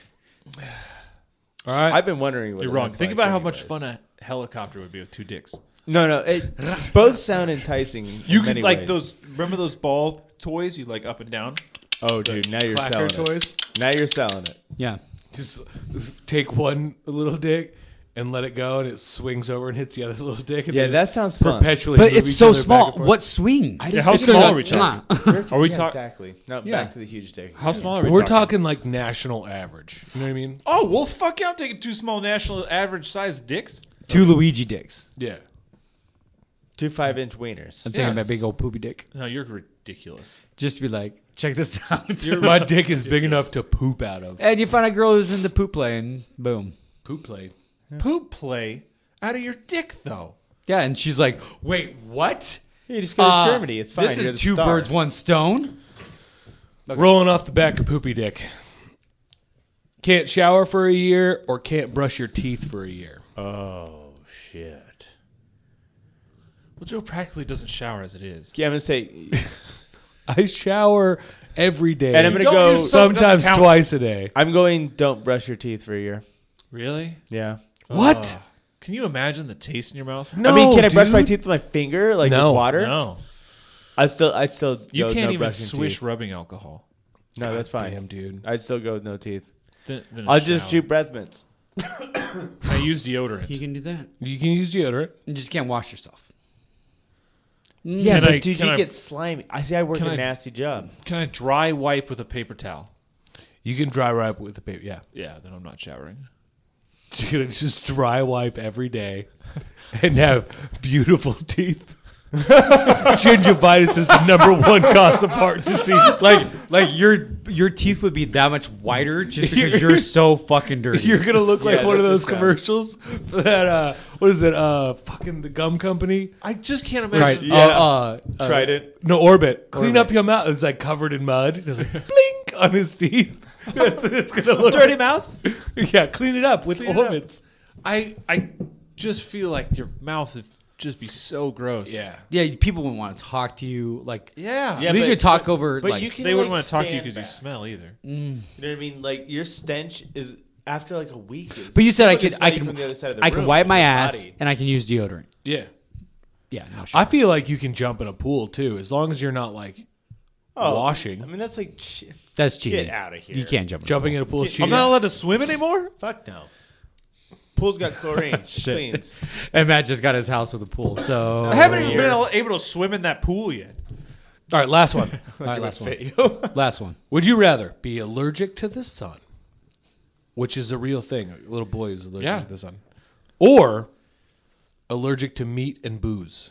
All right. I've been wondering. What You're it wrong. was Think like about how much anyways. fun a helicopter would be with two dicks. No, both sound enticing. You in could many like ways. those. Remember those ball toys? You like up and down. Oh, dude, now you're Clacker selling toys. it. Now you're selling it. Yeah. Just take one little dick and let it go, and it swings over and hits the other little dick. And Yeah, they that just sounds fun. perpetually. But move it's each so other back small. and forth. What swing? Yeah, how small are we talking? Are we Yeah, talking? exactly? No, Yeah. back to the huge dick. How small are we We're talking? talking like national average. You know what I mean? Oh well, fuck yeah! I'm taking two small national average sized dicks. Two Luigi dicks. Yeah. 2 5-inch wieners. I'm taking my Yes. big old poopy dick. No, you're ridiculous. Just be like, check this out. My dick is big enough to poop out of. And you find a girl who's into poop play, and boom. Poop play. Poop play out of your dick though. Yeah, and she's like, wait, what? You just go to Germany. It's fine. This You're is the two star. birds, one stone. Rolling off the back of poopy dick. Can't shower for a year or can't brush your teeth for a year. Oh shit. Well, Joe practically doesn't shower as it is. Yeah, I'm gonna say. I shower every day. And I'm gonna Don't go. use soap. sometimes doesn't count. twice a day. I'm going. Don't brush your teeth for a year. Really? Yeah. What? Can you imagine the taste in your mouth? No, I mean, can I brush my dude. teeth with my finger, like No. with water? No. I'd still. You go can't no even brushing swish teeth. rubbing alcohol. No, that's fine. Damn, dude. I'd still go with no teeth. Then a I'll just shower. shoot breath mints. I use deodorant. You can do that. You can use deodorant. You just can't wash yourself. Yeah, Can but I- dude, can you I- get slimy. I see. I work can a I- nasty job. Can I dry wipe with a paper towel? You can dry wipe with the paper. Yeah. Yeah, then I'm not showering. You're going to just dry wipe every day and have beautiful teeth. Gingivitis is the number one cause of heart disease. Like your teeth would be that much whiter just because you're so fucking dirty. You're gonna look like Yeah, one of that's those just bad. commercials for that. What is it? Fucking the gum company. I just can't Right. imagine. Yeah. Tried it. No, Orbit. Clean Orbit. up your mouth. It's like covered in mud. It's like blink on his teeth. That's what it's gonna look. Dirty mouth. Yeah, clean it up with Clean it up. Orbits. I just feel like your mouth would just be so gross. Yeah. yeah, people wouldn't want to talk to you. Like, Yeah. Yeah, at least but- you talk over. But like, you can. They wouldn't like, want to talk to you stand because you back. smell either. You know what I mean? Like your stench is after like a week. Is, But you said I people could, can I smell you can, from the other side of the I can room wipe with my your ass body. and I can use deodorant. Yeah. Yeah, no, sure. I feel like you can jump in a pool too, as long as you're not like washing. I mean, that's like shit. That's cheating. Get out of here. You can't jump. Jumping in a pool is I'm cheating. I'm not allowed to swim anymore? Fuck no. Pool's got chlorine. Cleans. And Matt just got his house with a pool. So I haven't even Weird. been able to swim in that pool yet. All right, last one. All right, last one. Fit you. Last one. Would you rather be allergic to the sun, which is a real thing? A little boy is allergic Yeah. to the sun, or allergic to meat and booze?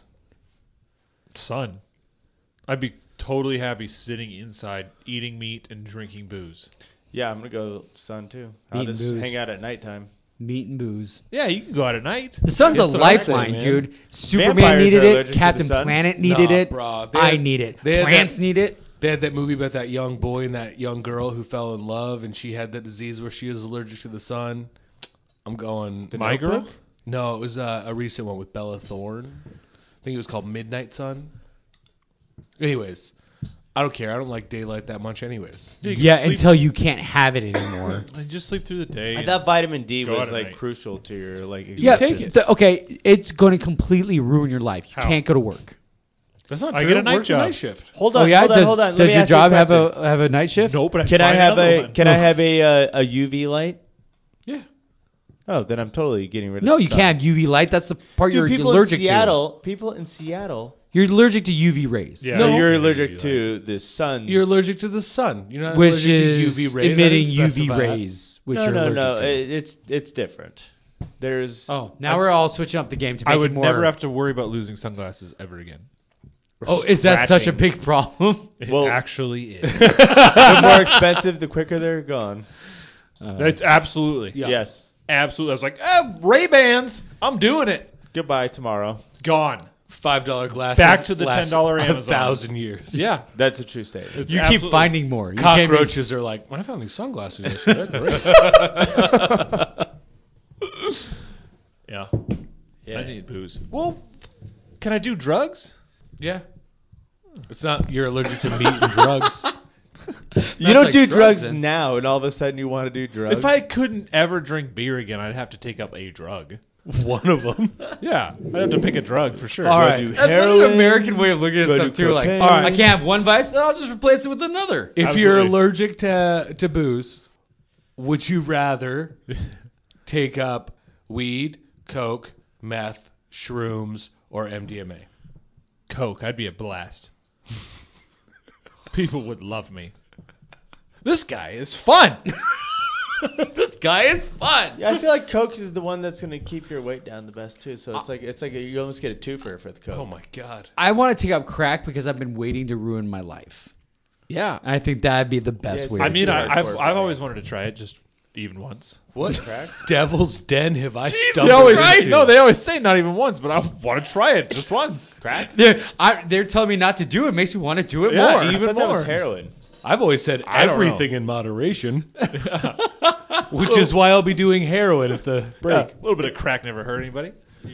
Sun. I'd be totally happy sitting inside, eating meat and drinking booze. Yeah, I'm gonna go sun too. I'll Meat and just booze. hang out at nighttime. Meat and booze. Yeah, you can go out at night. The sun's a That's what I say, lifeline, man. dude. Superman Vampires needed are it. allergic to the Captain sun? Planet needed Nah, it. bro. They I had- need it. they had Plants need it. They had that movie about that young boy and that young girl who fell in love, and she had that disease where she was allergic to the sun. I'm going. My Girl? No, it was a recent one with Bella Thorne. I think it was called Midnight Sun. Anyways, I don't care. I don't like daylight that much, anyways. Yeah, until you can't have it anymore. I just sleep through the day. I thought vitamin D Go out was at like night. crucial to your like. Yeah, take it. Okay, it's going to completely ruin your life. You How? can't go to work. That's not I true. get a night Work's job. night shift. Hold Oh on, yeah, hold on, does, hold on. Let does me your ask you a job have question. a night shift? No, but Can I find have another a one. Can I have a UV light? Yeah. Oh, then I'm totally getting rid of. No, the you sun. can't have UV light. That's the part Dude, you're people allergic in Seattle, people in Seattle. to. You're allergic to UV rays. Yeah. No, No. you're UV allergic light. to the sun. You're allergic to the sun. You're not Which allergic is to UV rays. I emitting didn't UV specify that. rays, which No, you're no, allergic no. to. It's different. There's. Oh, now we're all switching up the game to make I would it more. never have to worry about losing sunglasses ever again. Oh, is that such a Scratching. big problem? It Well- actually is. The more expensive, the quicker they're gone. It's absolutely. Yes. Absolutely. I was like, Ray-Bans. I'm doing it. Goodbye tomorrow. Gone. $5 glasses. Back to the last $10 1,000 Amazons. years. Yeah. That's a true statement. It's You keep absolutely- finding more. You can't be- Cockroaches are like, when I found these sunglasses yesterday, they're great. Yeah. Yeah. I need booze. Well, can I do drugs? Yeah. It's not you're allergic to meat and drugs. You don't like do drugs, drugs then. now, and all of a sudden you want to do drugs. If I couldn't ever drink beer again, I'd have to take up a drug. One of them. Yeah. I'd have to pick a drug for sure. All right. do That's such an heroin, American way of looking at go stuff do too. Like, cocaine. all right, I can't have one vice, so I'll just replace it with another. If Absolutely. you're allergic to booze, would you rather take up weed, coke, meth, shrooms, or MDMA? Coke. I'd be a blast. People would love me. This guy is fun. This guy is fun. Yeah, I feel like Coke is the one that's going to keep your weight down the best too. So it's like you almost get a twofer for the Coke. Oh my god. I want to take up crack because I've been waiting to ruin my life. Yeah. I think that'd be the best it's way. I to mean, do it. I've always wanted to try it, just even once. What Crack? devil's den have I They stumbled always into? no, they always say not even once, but I want to try it just once. Crack? They're telling me not to do it. Makes me want to do it Yeah, more. I even thought that was more. heroin. I've always said I don't everything in moderation, which is why I'll be doing heroin at the break. Yeah, a little bit of crack never hurt anybody.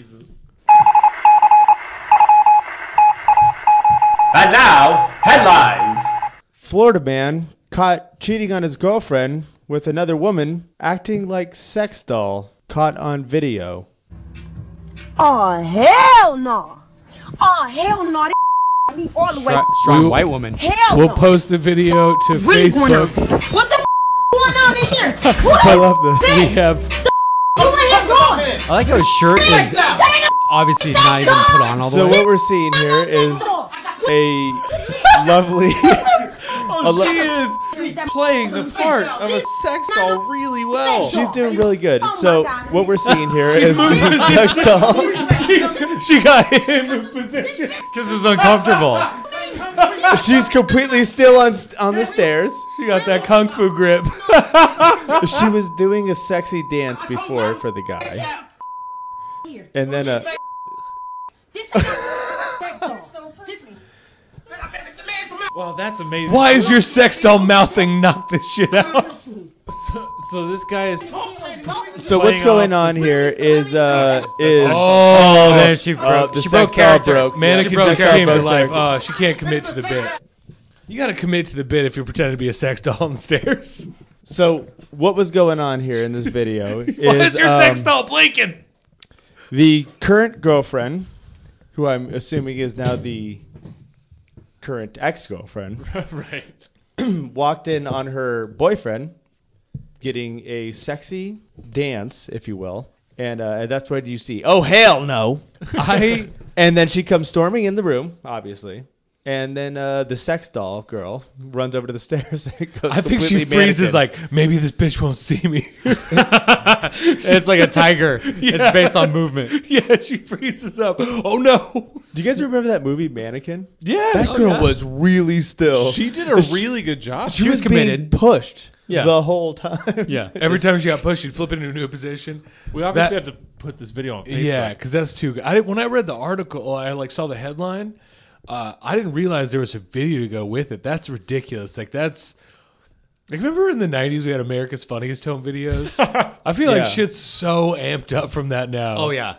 And now, headlines. Florida man caught cheating on his girlfriend with another woman acting like sex doll. Caught on video. Oh, hell no. Oh, hell no. That me all the way. Strong white woman. Hell We'll no. post the video to Really going on? Facebook. What the going on in here? I love this. We have Who in here going? I like how his shirt is obviously not even put on all the So way. what we're seeing here is a lovely. She is playing the part of a sex doll really well. She's doing really good. Oh my So God. what we're seeing here is the sex doll. she got him in position. Because it's uncomfortable. She's completely still on the stairs. She got that kung fu grip. She was doing a sexy dance before for the guy, and then Well, that's amazing. Why is your sex doll mouthing knock this shit out? So this guy is so what's Playing going off on here is Oh, man, she broke. the she sex broke doll character. broke. Mannequin She broke just came to character. life. Oh, she can't commit to the bit. You got to commit to the bit if you're pretending to be a sex doll on the stairs. So what was going on here in this video is Why is your sex doll blinking? the current girlfriend, who I'm assuming is now the current ex-girlfriend, right. walked in on her boyfriend getting a sexy dance, if you will. And that's what you see. Oh, hell no. And then she comes storming in the room, obviously. And then the sex doll girl runs over to the stairs. And goes I think she completely freezes mannequin. like, maybe this bitch won't see me. It's like a tiger. It's based on movement. Yeah, she freezes up. Oh, no. Do you guys remember that movie Mannequin? Yeah. That girl was really still. She did a really good job. She was was being committed. pushed Yeah. the whole time. Yeah. Every time she got pushed, she'd flip into a new position. We obviously That- have to put this video on Facebook. Yeah, because that's too good. When I read the article, I saw the headline. I didn't realize there was a video to go with it. That's ridiculous. Like that's. Like remember in the '90s we had America's Funniest Home Videos. I feel like Yeah. shit's so amped up from that now. Oh, yeah.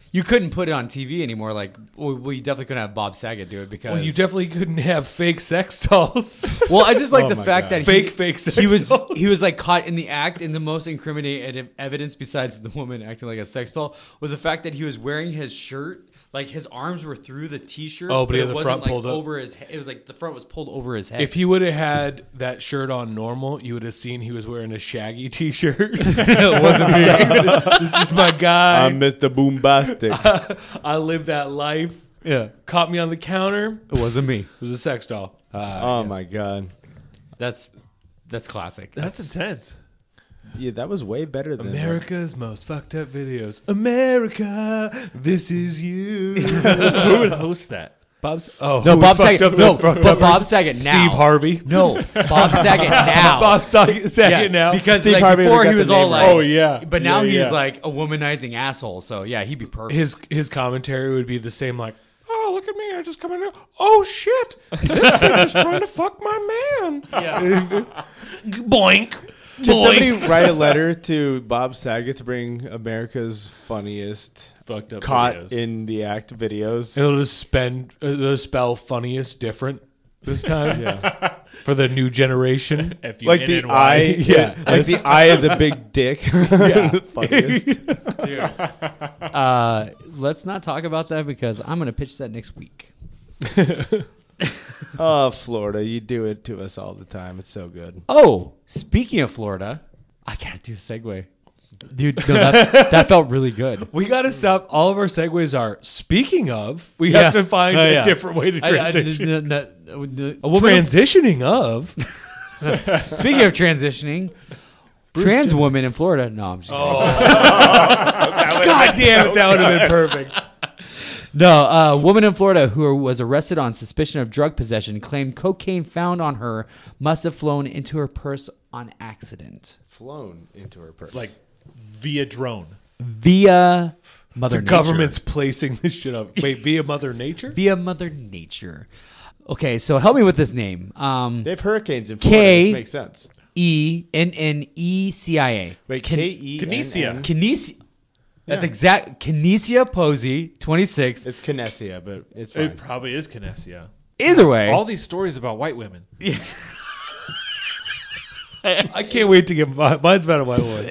You couldn't put it on TV anymore. Like, well, you definitely couldn't have Bob Saget do it because. Well, you definitely couldn't have fake sex dolls. Well, I just like Oh the my fact God. that Fake sex he was dolls. he was like caught in the act, and the most incriminating evidence besides the woman acting like a sex doll was the fact that he was wearing his shirt. Like his arms were through the t-shirt. Oh, but he had it the wasn't front like pulled up. over his head. It was like the front was pulled over his head. If he would have had that shirt on normal, you would have seen he was wearing a Shaggy T-shirt. it wasn't me. This is my guy. I'm Mr. Boombastic. I live that life. Yeah, Caught me on the counter. it wasn't me. It was a sex doll. Oh my God. That's classic. That's intense. Yeah, that was way better than America's most fucked up videos. America, this is you. Who would host that? Bob's. Oh No, who Bob fucked Saget. up No, the fucked but up Bob Saget now. Steve Harvey. No, Bob Saget now. Bob Saget Yeah, now. because Steve like, Harvey before got he the was all name like, right. Oh, yeah. but now Yeah, he's yeah. like a womanizing asshole. So yeah, he'd be perfect. his commentary would be the same. Like, oh look at me, I just come in here. Oh shit, this bitch is trying to fuck my man. Yeah. Boink. Can Boink. somebody write a letter to Bob Saget to bring America's funniest Fucked up caught videos. in the act videos? It'll spell funniest different this time. Yeah. For the new generation. Like the eye, Yeah. like the eye is a big dick. Funniest. Let's not talk about that because I'm gonna pitch that next week. Oh, Florida, you do it to us all the time. It's so good. Oh, speaking of Florida, I gotta do a segue, dude. No, that felt really good. We got to stop. All of our segues are speaking of. We have to find Oh, a yeah. different way to transition. A woman. Transitioning of. Speaking of transitioning, trans woman in Florida. No, I'm just kidding. God damn it, that would have been perfect. No, a woman in Florida who was arrested on suspicion of drug possession claimed cocaine found on her must have flown into her purse on accident Flown into her purse. Like via drone. via Mother The Nature. government's placing this shit up. Wait, via Mother Nature? Via Mother Nature. Okay, so help me with this name. They have hurricanes in Florida. K- This makes sense. ENNECIA. Wait, Kinesia. Kinesia. That's exact. Kinesia Posey, 26. It's Kinesia, but it's fine. It probably is Kinesia. Either way. All these stories about white women. I can't wait to get mine's about a white one.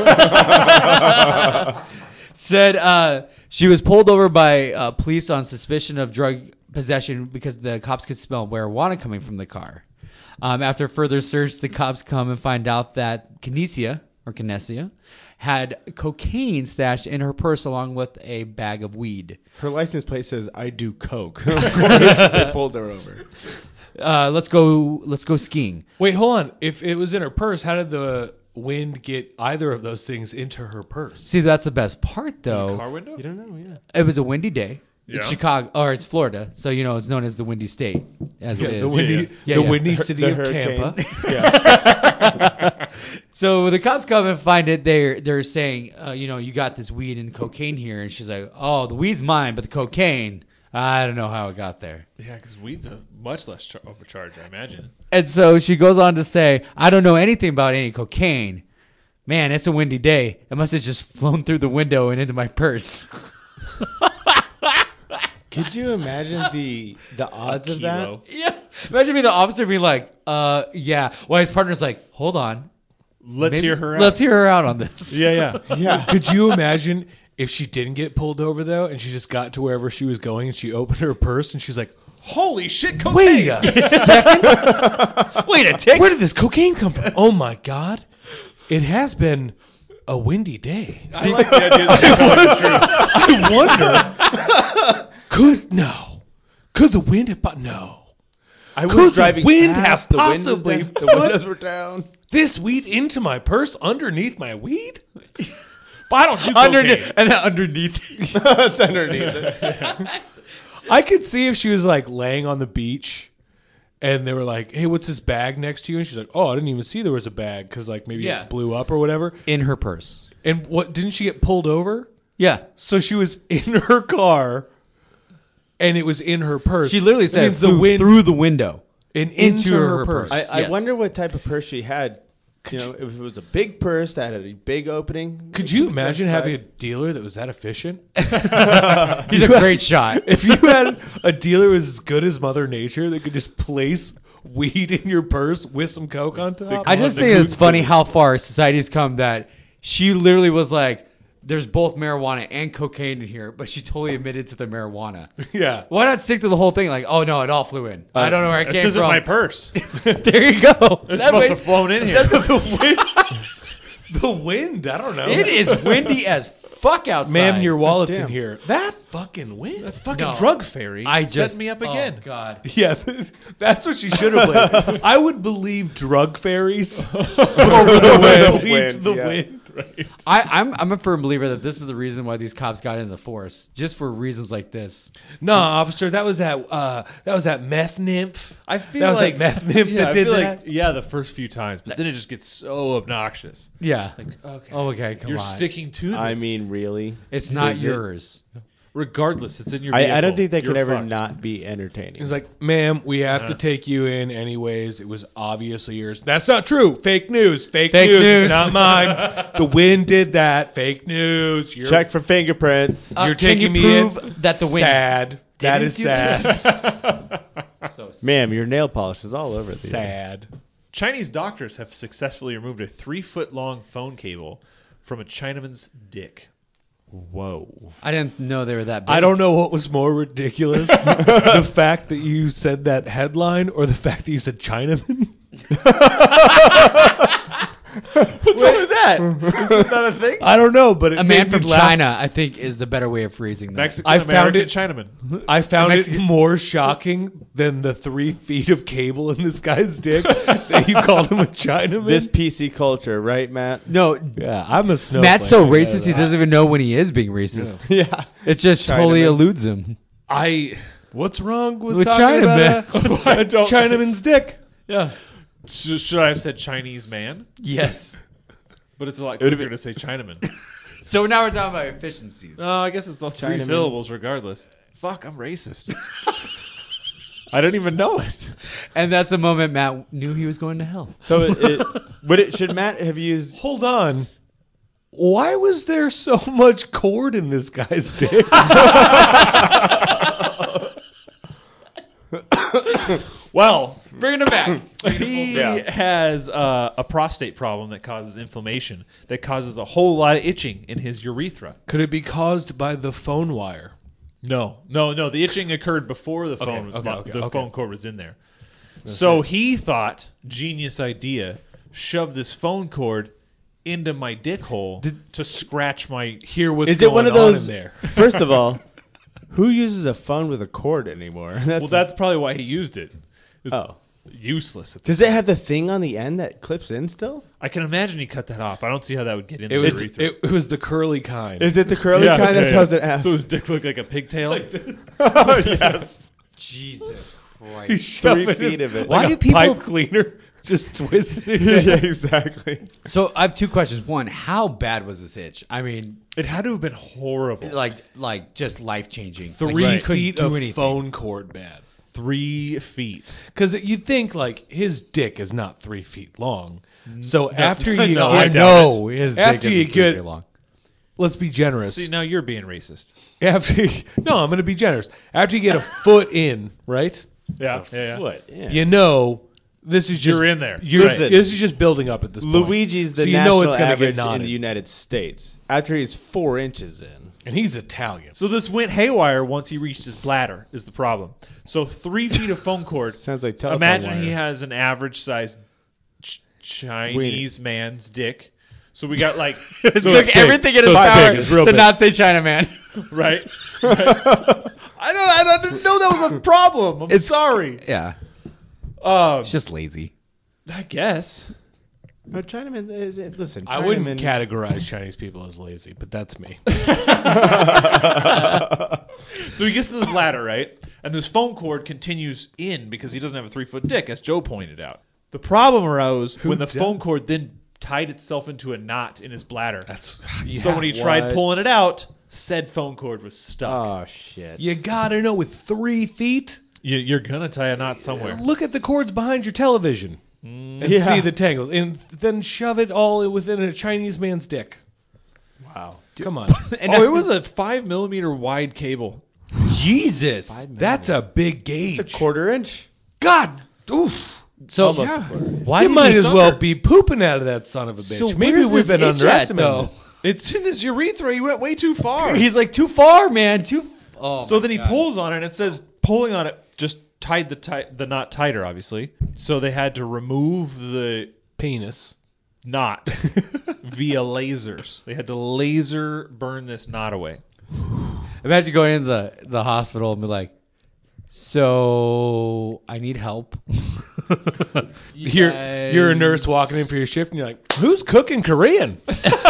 Said she was pulled over by police on suspicion of drug possession because the cops could smell marijuana coming from the car. After further search, the cops come and find out that Kinesia had cocaine stashed in her purse along with a bag of weed. Her license plate says, I do coke. Of course, they pulled her over. Let's go skiing. Wait, hold on. If it was in her purse, how did the wind get either of those things into her purse? See, that's the best part, though. Car window? You don't know, yeah. It was a windy day. It's Yeah. Chicago, or it's Florida, so you know it's known as the Windy State, as it is. The windy, Yeah, the yeah. windy city The of hurricane. Tampa. So when the cops come and find it, they're saying, you got this weed and cocaine here, and she's like, oh, the weed's mine, but the cocaine, I don't know how it got there. Yeah, because weed's a much less overcharge, I imagine. And so she goes on to say, I don't know anything about any cocaine. Man, it's a windy day. It must have just flown through the window and into my purse. Could you imagine the odds of that? Kilo. Yeah. Imagine being the officer being like, yeah. Well, his partner's like, hold on. Let's Maybe- hear her out. Let's hear her out on this. Yeah. Yeah. Could you imagine if she didn't get pulled over though, and she just got to wherever she was going, and she opened her purse, and she's like, "Holy shit, cocaine! Wait a second. Wait a tick. Where did this cocaine come from? Oh my god, it has been a windy day. I like the idea that you're telling the truth. I wonder, could the wind have? No, I was Could the driving wind past, have the windows possibly down, the windows were down. this weed into my purse underneath my weed. But I don't do Underneath, cocaine. and then underneath. It's underneath it. I could see if she was like laying on the beach and they were like, "Hey, what's this bag next to you?" And she's like, "Oh, I didn't even see there was a bag because like maybe Yeah. it blew up or whatever." In her purse. And what didn't she get pulled over? Yeah. So she was in her car and it was in her purse. She literally That said means through the window. and into into her her purse. purse. I Yes. wonder what type of purse she had. You know, if it was a big purse that had a big opening. Could you imagine having a dealer that was that efficient? He's a great shot. If you had a dealer who was as good as Mother Nature that could just place weed in your purse with some coke on top. I just think it's funny how far society's come that she literally was like, there's both marijuana and cocaine in here, but she totally admitted to the marijuana. Yeah. Why not stick to the whole thing? Like, oh no, it all flew in. I don't know where it This came isn't from. my purse. There you go. It's That supposed way- to have flown in here. The wind, I don't know. It is windy as fuck outside. Ma'am, your wallet's in Damn. here. That fucking wind. Fucking No. drug fairy I set just me up oh, again. God. Yeah, that's what she should have played. I would believe drug fairies over the wind. Right. I'm a firm believer that this is the reason why these cops got into the force, just for reasons like this. No, officer, that was that meth nymph. I feel that was like that meth nymph yeah, that I did feel that. like the first few times, but then it just gets so obnoxious. Yeah. Okay, Oh, okay. Come you're on. sticking to this. I mean, really? It's not Is it? yours. regardless, it's in your. I vehicle. don't think that You're could ever fucked. not be entertaining. He was like, "Ma'am, we have to take you in anyways. It was obviously yours." That's not true. Fake news. Fake news. news. It's not mine. The wind did that. Fake news. You're, Check for fingerprints. You're Can taking you me in. prove that the wind Sad. That didn't is do sad. this? So Ma'am, your nail polish is all over the Sad. Chinese doctors have successfully removed a 3-foot-long phone cable from a Chinaman's dick. Whoa. I didn't know they were that big. I don't know what was more ridiculous: the fact that you said that headline, or the fact that you said Chinaman. What's wrong with that? Isn't that a thing? I don't know, but it A man made me from laugh. China, I think, is the better way of phrasing that. Mexican I found American it- Chinaman. I found it Mexican- more shocking than the 3 feet of cable in this guy's dick that you called him a Chinaman. This PC culture, right, Matt? No, yeah, I'm a snowflake. Matt's so I know racist, he that. doesn't even know when he is being racist. Yeah. It just totally Chinaman. eludes him. What's wrong with, With talking Chinaman? about a Chinaman's dick? Yeah. Should I have said Chinese man? Yes. But it's a lot quicker to say Chinaman. So now we're talking about efficiencies. Oh, I guess it's all 3 Chinaman. syllables regardless. Fuck, I'm racist. I don't even know it. And that's the moment Matt knew he was going to hell. So should Matt have used Hold on. Why was there so much cord in this guy's dick? Well, Bringing him back. he has a prostate problem that causes inflammation, that causes a whole lot of itching in his urethra. Could it be caused by the phone wire? No. The itching occurred before the phone okay. phone cord was in there. So he thought, genius idea, shove this phone cord into my dick hole to scratch my. Hear what's Is it going one of on those in there? First of all, who uses a phone with a cord anymore? Well, that's probably why he used it. It was oh. useless. Does it have the thing on the end that clips in still? I can imagine he cut that off. I don't see how that would get in It the was urethra. it was the curly kind. Is it the curly kind? That's what I was gonna ask. So his dick looked like a pigtail. Yes. Jesus He Christ. shoved 3 it in feet of it. Why like do a people- pipe cleaner just twisted it? Yeah, exactly. So I have 2 questions. One, how bad was this itch? I mean, It had to have been horrible. like just life changing. 3 feet of phone cord bad. 3 feet. Because you'd think like his dick is not 3 feet long. So after you No, get, I doubt his After you isn't get- 3 feet long. let's be generous. See, now you're being racist. After no, I'm going to be generous. After you get a foot in, right? Yeah, yeah. Foot. Yeah. You know, this is just You're in there. Listen. This is just building up at this point. Luigi's the So you national know it's gonna average get in knotted. the United States. After he's 4 inches in. and he's Italian. So this went haywire once he reached his bladder is the problem. So 3 feet of phone cord. Sounds like telephone Imagine wire. he has an average sized Chinese man's dick. So we got like It took everything in his So it's power big. It's real to big. not say China man. right. I didn't know that was a problem. I'm sorry. Yeah. Um, It's just lazy. I guess. But Chinaman is listen. I wouldn't Chinaman- categorize Chinese people as lazy, but that's me. So he gets to the bladder, right? And this phone cord continues in because he doesn't have a 3-foot dick, as Joe pointed out. The problem arose when the phone does? cord then tied itself into a knot in his bladder. That's So when he tried What? pulling it out, said phone cord was stuck. Oh shit. you gotta know with 3 feet. You're gonna tie a knot somewhere. Look at the cords behind your television. and Yeah. see the tangles, and then shove it all within a Chinese man's dick. Wow. Come on, It was a 5mm wide cable. Jesus. that's a big gauge. It's a quarter inch. God, oof. So why You did might he as sucker? well be pooping out of that son of a bitch. So Maybe where's we've this been itch at, underestimating. though? It's in his urethra. He went way too far. He's like too far, man. Too. Oh, So my then he God. pulls on it, and it says pulling on it just tied the knot tighter, obviously. So they had to remove the Penis. knot via lasers. They had to laser burn this knot away. Imagine going into the hospital and be like, "So I need help." You're a nurse walking in for your shift, and you're like, "Who's cooking Korean?"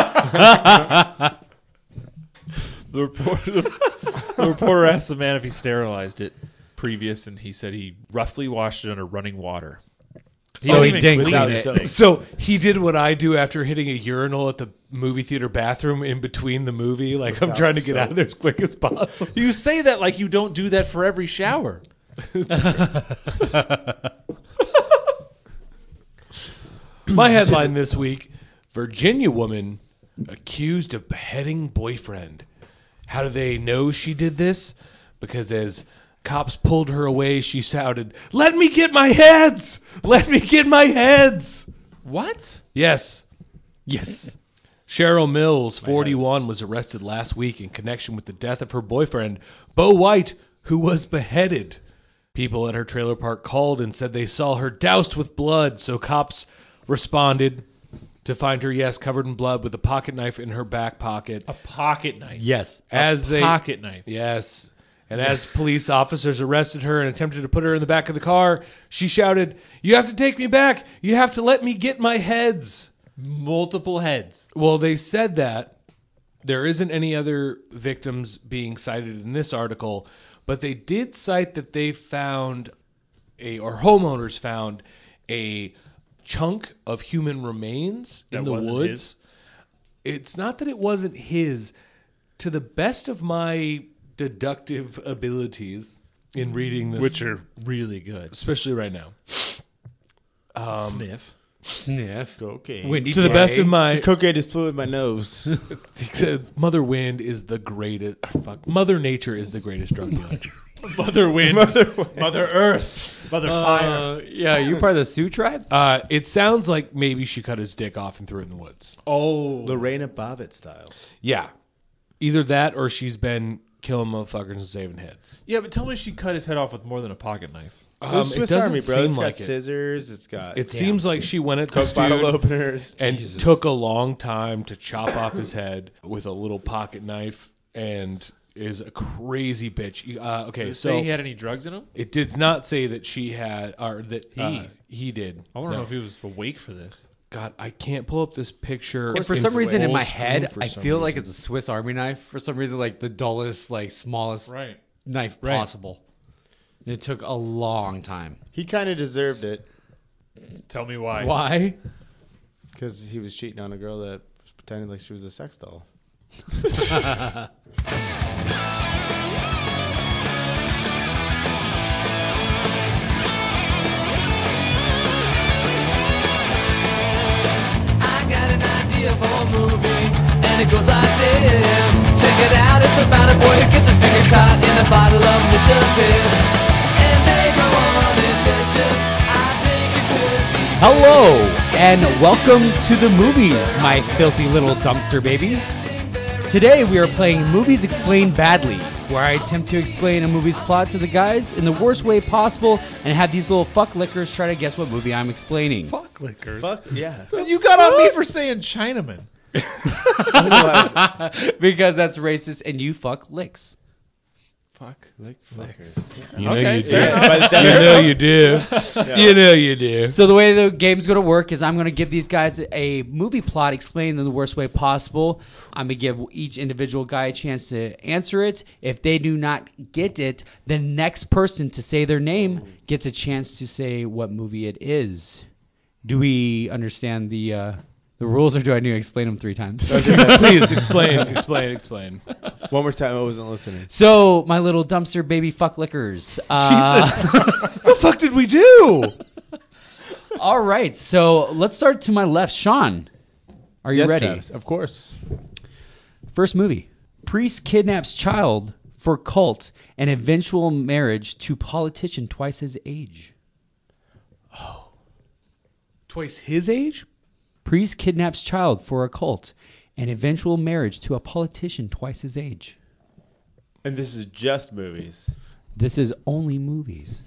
The reporter asked the man if he sterilized it previous, and he said he roughly washed it under running water. So he even didn't clean clean this it. thing. So he did what I do after hitting a urinal at the movie theater bathroom in between the movie. Like I'm trying to get out of there as quick as possible. You say that like you don't do that for every shower. My headline this week: Virginia woman accused of beheading boyfriend. How do they know she did this? Because as cops pulled her away, she shouted, "Let me get my heads! Let me get my heads!" What? Yes. Yes. Cheryl Mills, 41, was arrested last week in connection with the death of her boyfriend, Bo White, who was beheaded. People at her trailer park called and said they saw her doused with blood, so cops responded to find her, yes, covered in blood with a pocket knife in her back pocket. A pocket knife. Yes. Pocket knife. Yes. And as police officers arrested her and attempted to put her in the back of the car, she shouted, "You have to take me back. You have to let me get my heads." Multiple heads. Well, they said that there isn't any other victims being cited in this article, but they did cite that they found or homeowners found a chunk of human remains in That the wasn't woods. his? It's not that it wasn't his. To the best of my deductive abilities in reading this, Which are really good. especially right now, Sniff. Sniff. Okay. Windy to the best of my Cocaine just flew in my nose. Mother Wind is the greatest. Mother Nature is the greatest drug dealer. Mother Wind. Mother Earth. Mother Fire. Yeah, you part of the Sioux tribe? It sounds like maybe she cut his dick off and threw it in the woods. Oh. Lorena Bobbitt style. Yeah, either that or she's been killing motherfuckers and saving heads. Yeah, but tell me she cut his head off with more than a pocket knife. It was It Swiss doesn't Army, bro. seem It's got like it. scissors. It's got It seems like she went at Coke this bottle dude openers. and took a long time to chop off his head with a little pocket knife, and is a crazy bitch. Okay, Did it so say he had any drugs in him? it did not say that she had or that he did. I want to No. know if he was awake for this. God, I can't pull up this picture. And for in some reason in full my screen head, for I some feel like reason. it's a Swiss Army knife. For some reason, like the dullest, like smallest Right. knife Right. possible. And it took a long time. He kind of deserved it Tell me why. Why? because he was cheating on a girl that was pretending like she was a sex doll. I got an idea for a movie, and it goes like this. Check it out, it's about a boy who gets his finger caught in a bottle of Mr. Pibb. And they go on adventures. I think it could be. Hello, and welcome to the movies, my filthy little dumpster babies. Today we are playing Movies Explained Badly, where I attempt to explain a movie's plot to the guys in the worst way possible and have these little fuck lickers try to guess what movie I'm explaining. Fuck lickers. Fuck yeah. You got on me for saying Chinaman. Because that's racist and you fuck licks. Fuck. You know Okay, you fair do. enough. But that- You know you do. You know you do. So the way the game's going to work is I'm going to give these guys a movie plot explained in the worst way possible. I'm going to give each individual guy a chance to answer it. If they do not get it, the next person to say their name gets a chance to say what movie it is. Do we understand the rules, or do I need to explain them 3 times? Please explain. One more time, I wasn't listening. So, my little dumpster baby fuck lickers. What the fuck did we do? All right, so let's start to my left. Sean, are you Yes, ready? Travis, of course. First movie. Priest kidnaps child for cult and eventual marriage to politician twice his age. Twice his age? Priest kidnaps child for a cult and eventual marriage to a politician twice his age. And this is just movies. This is only movies.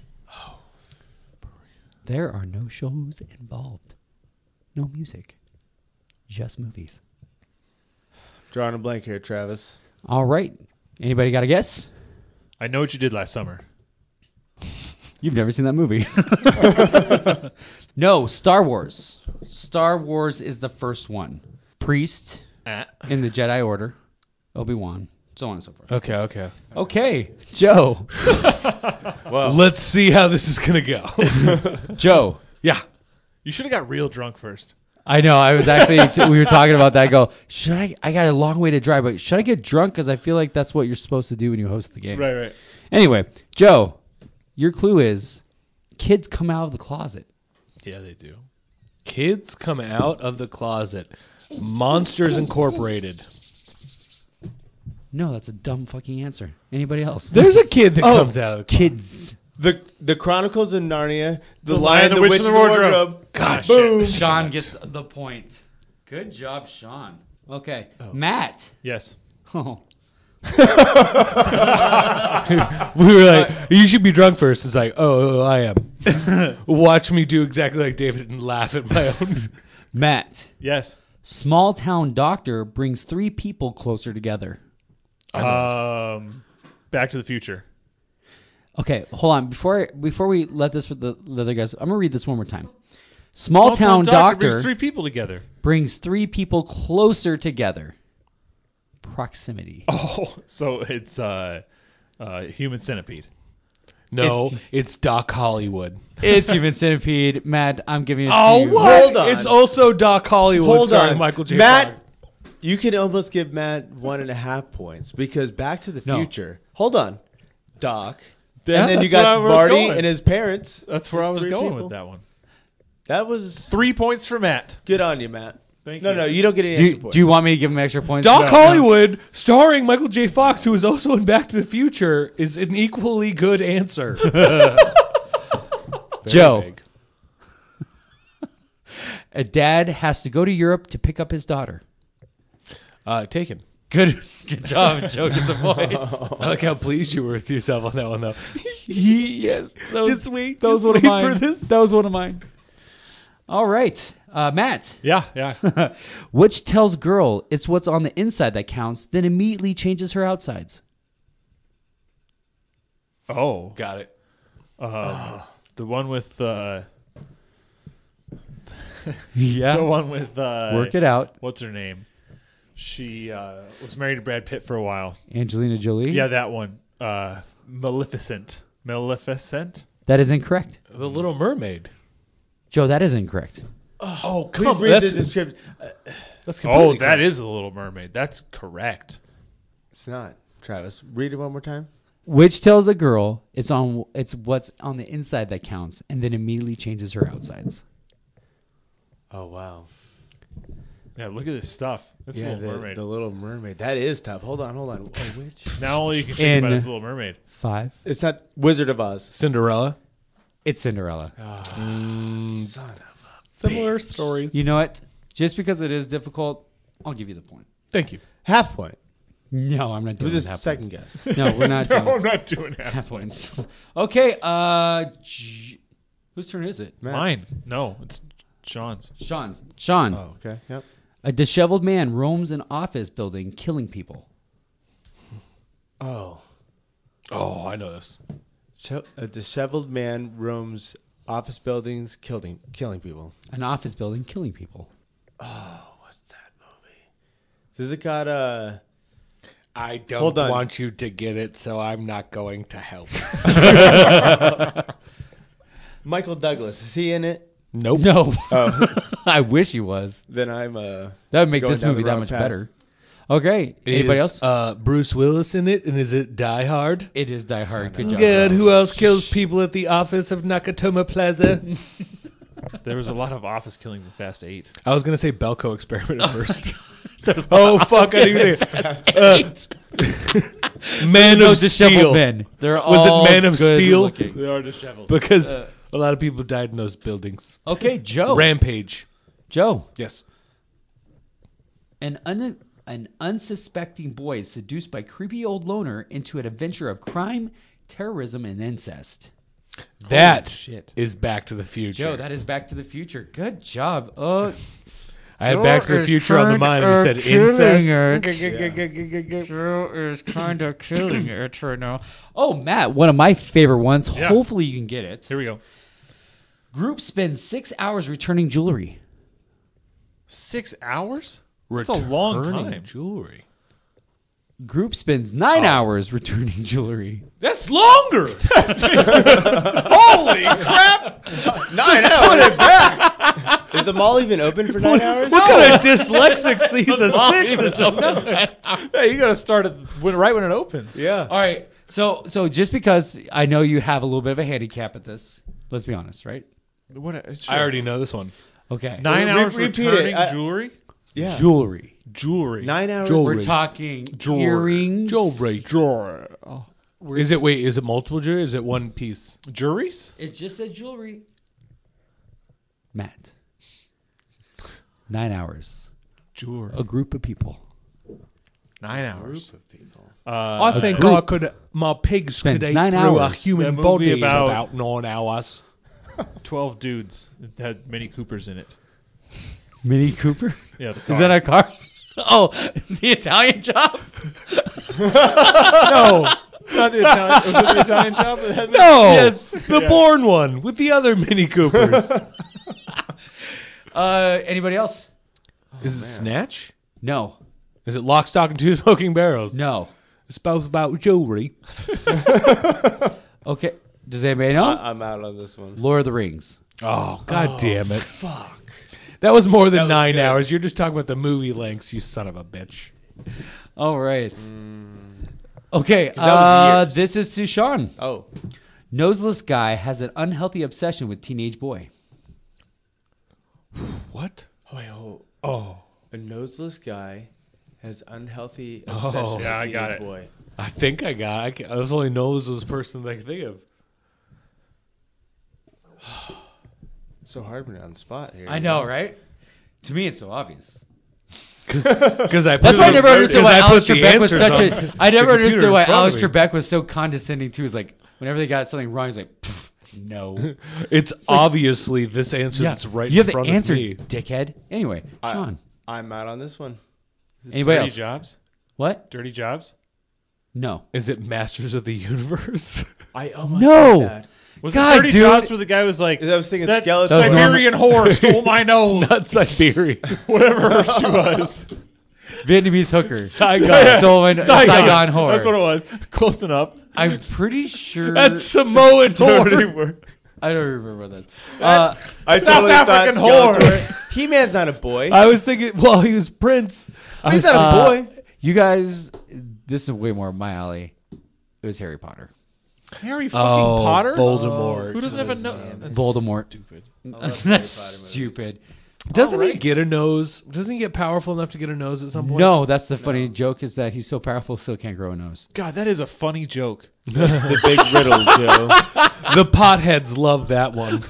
There are no shows involved. No music. Just movies. Drawing a blank here, Travis. All right. Anybody got a guess? I know what you did last summer. You've never seen that movie. No, Star Wars. Star Wars is the first one. Priest in the Jedi Order. Obi-Wan. So on and so forth. Okay. Okay, Joe. Let's see how this is going to go. Joe. Yeah. You should have got real drunk first. I know. I was actually, we were talking about that. I go, I got a long way to drive, but should I get drunk? Because I feel like that's what you're supposed to do when you host the game. Right. Anyway, Joe, your clue is kids come out of the closet. Yeah, they do. Kids come out of the closet. Monsters Incorporated. No, that's a dumb fucking answer. Anybody else? There's a kid that comes out of the closet. Kids. The Chronicles of Narnia, The Lion, Lion, the Witch, and the Wardrobe. Gosh. Boom. Sean gets the point. Good job, Sean. Okay, Matt. Yes. Oh. We were like, you should be drunk first. It's like, oh, I am. Watch me do exactly like David and laugh at my own. Matt. Yes. Small town doctor brings 3 people closer together. Back to the Future. Okay, hold on. Before we let this for the other guys, I'm gonna read this one more time. Small town doctor brings 3 people together. brings 3 people closer together. Proximity. Oh, so it's Human Centipede. No, it's Doc Hollywood. It's Human Centipede. Matt, I'm giving it to Oh, you. what? Hold on. It's also Doc Hollywood Hold starring on. Michael J. Matt, Fox. you can almost give Matt 1.5 points because Back to the No. Future. Hold on. Doc. Yeah, and then you that's where I got was Marty going. and his parents. That's where I There's was 3 going people. with that one. That was 3 points for Matt. good on you, Matt. Thank No, you. no, you don't get any extra Do points. you want me to give him extra points? Doc No. Hollywood, starring Michael J. Fox, who is also in Back to the Future, is an equally good answer. Joe. big. A dad has to go to Europe to pick up his daughter. Taken. Good job. Joe gets a point. I like how pleased you were with yourself on that one, though. Yes. That was, Just wait. That was just one of wait mine. for this. That was one of mine. All right. Matt. Yeah. Which tells girl it's what's on the inside that counts, then immediately changes her outsides. Oh, Got it. the one with Yeah. the one with Work it out. What's her name? She was married to Brad Pitt for a while. Angelina Jolie. Yeah, that one. Maleficent. Maleficent. That is incorrect. The Little Mermaid. Joe, that is incorrect. Oh, Please come on. read the That's, description. that's Oh, completely that correct. is the Little Mermaid. That's correct. It's not. Travis, read it one more time. Which tells a girl it's what's on the inside that counts, and then immediately changes her outsides. Oh, wow. Yeah, look at this stuff. That's Yeah, Little Mermaid. the Little Mermaid. That is tough. Hold on. Oh, which? Now all you can think about In- is Little Mermaid. 5. It's not Wizard of Oz. Cinderella. It's Cinderella. Son of Similar stories. You know what? Just because it is difficult, I'll give you the point. Thank you. half point. No, I'm not It doing was just half second points. guess. No, we're not doing I'm not doing that. half points. Okay, whose turn is it? Matt. Mine. No, it's Sean's. Sean's. Sean. Oh, okay. Yep. A disheveled man roams an office building, killing people. Oh. Oh, I know this. A disheveled man roams office buildings, killing people. An office building, killing people. What's that movie? Does it got I don't Hold on. want you to get it, so I'm not going to help. Michael Douglas? Is he in it? Nope. No. Oh, I wish he was. then I'm That would make Going this down movie the that wrong much path. better. Okay. Anybody Is, else? Bruce Willis in it, and is it Die Hard? It is Die Hard. Good job. Good. Who else kills people at the office of Nakatomi Plaza? There was a lot of office killings in Fast 8. I was gonna say Belko experiment at first. Oh fuck! I didn't think. Man No of disheveled Steel. men. They're Was all it Man of good Steel? looking. They are disheveled. Because a lot of people died in those buildings. Okay, Joe. Rampage. Joe. Yes. An unsuspecting boy is seduced by creepy old loner into an adventure of crime, terrorism, and incest. That shit. is Back to the Future. Joe, that is Back to the Future. Good job. I had Back to the Future on the mind and you said incest. Joe is kind of killing it right now. Oh, Matt, one of my favorite ones. Yeah. Hopefully you can get it. Here we go. Group spends 6 hours returning jewelry. 6 hours? That's a long Returning time. Jewelry. Group spends 9 hours returning jewelry. That's longer. Holy crap! 9 hours. Is the mall even open for 9 hours? What kind of dyslexic sees a 6? Hey, you got to start it right when it opens. Yeah. All right. So just because I know you have a little bit of a handicap at this, let's be honest, right? I already know this one. Okay. 9 hours repeat returning it. jewelry? Yeah. Jewelry. Jewelry. 9 hours. Jewelry. We're talking earrings. Jewelry. Is it multiple jewelry? Is it one piece? Juries? It just said jewelry. Matt. 9 hours. Jewelry. A group of people 9 hours. I think group I could. My pigs could spends eat 9 through a hours. human That movie body in about- about 9 hours. 12 dudes that had Mini Coopers in it. Mini Cooper? Yeah, the car. Is that a car? Oh, the Italian Job? No, not the Italian. Was it the Italian job? That had No, Yes. the Yeah. Bourne one with the other Mini Coopers. Anybody else? Is it Snatch? No. Is it Lock, Stock, and Two Smoking Barrels? No. It's both about jewelry. Okay. Does anybody know? I'm out on this one. Lord of the Rings. Oh, God damn it. Fuck. That was more than was 9 good. hours. You're just talking about the movie lengths, you son of a bitch. All right. Okay. that was years. This is to Sean. Oh. Noseless guy has an unhealthy obsession with teenage boy. What? Wait, hold. Oh. A noseless guy has unhealthy obsession with yeah, I teenage got it. boy. I think I got it. I was only noses person that I can think of. It's so hard when you're on the spot here. I know, right? To me, it's so obvious. Because I That's why I never understood why Alex the Trebek was answers such on a. I never the computer understood in why front of Alex me. Trebek was so condescending too. He's like, whenever they got something wrong, he's like, "Pff, no. It's obviously this answer that's right You have in the front answers, of me. dickhead. Anyway, Sean. I'm out on this one. Anybody Dirty else? Jobs? What? Dirty Jobs? No. Is it Masters of the Universe? I almost No. said that. Was God, it Dirty dude. Jobs where the guy was like, I was thinking that skeleton. That was Siberian whore stole my nose? Not Siberia. Whatever she was. Vietnamese hooker. Saigon. Stolen Saigon whore. That's what it was. Close enough. I'm pretty sure. That's Samoan dirty word. I don't remember that. I South African whore. He-Man's not a boy. I was thinking, well, he was Prince. I He's was, not a boy. You guys, this is way more of my alley. It was Harry Potter. Harry fucking Potter? Voldemort. Who doesn't have a nose? Voldemort. Stupid. That's stupid. Doesn't he Alright. get a nose? Doesn't he get powerful enough to get a nose at some point? No, that's the funny joke is that he's so powerful, still can't grow a nose. God, that is a funny joke. The big riddle, Joe. The potheads love that one.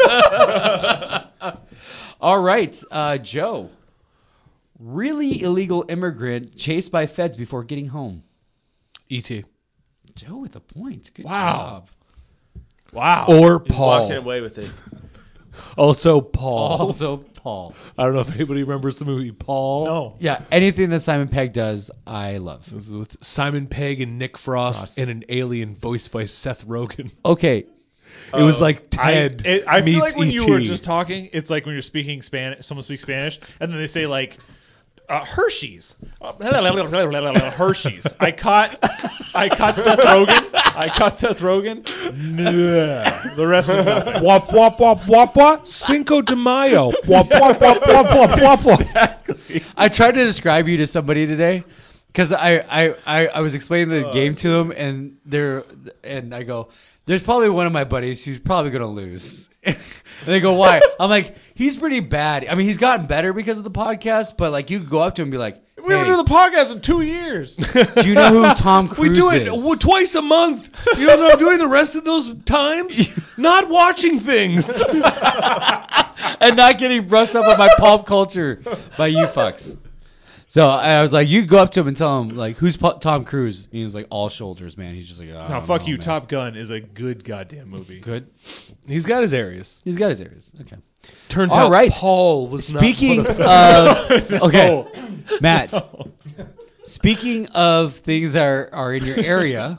All right, Joe. Really illegal immigrant chased by feds before getting home. E.T. Joe with a point. Good Wow. job. Wow. Or He's Paul. walking away with it. Also Paul. Also, Paul. I don't know if anybody remembers the movie Paul. No. Yeah, anything that Simon Pegg does, I love. It was with Simon Pegg and Nick Frost and an alien voiced by Seth Rogen. Okay, It was like Ted I feel meets like when E.T. you were just talking, it's like when you're speaking Spanish, someone speaks Spanish, and then they say like, Hershey's. Hershey's. I caught Seth Rogen. The rest was nothing. Wop, wop, wop, wop, wop. Cinco de Mayo. Wop, wop, wop, wop, wop, wop, wop. I tried to describe you to somebody today because I was explaining the game to them, and I go, there's probably one of my buddies who's probably gonna lose, And they go, why? I'm like, he's pretty bad. I mean, he's gotten better because of the podcast, but like you could go up to him and be like, hey, We haven't done the podcast in 2 years. do you know who Tom Cruise We do it is? twice a month. You know what I'm doing the rest of those times? Not watching things. And not getting brushed up on my pop culture by you fucks. So I was like, you go up to him and tell him, like, who's Tom Cruise? And he's like, all shoulders, man. He's just like, oh, No, fuck you. Top Gun is a good goddamn movie. Good. He's got his areas. He's got his areas. Okay. Turns All out right. Paul was Speaking not of, okay, Matt. Speaking of things that are in your area,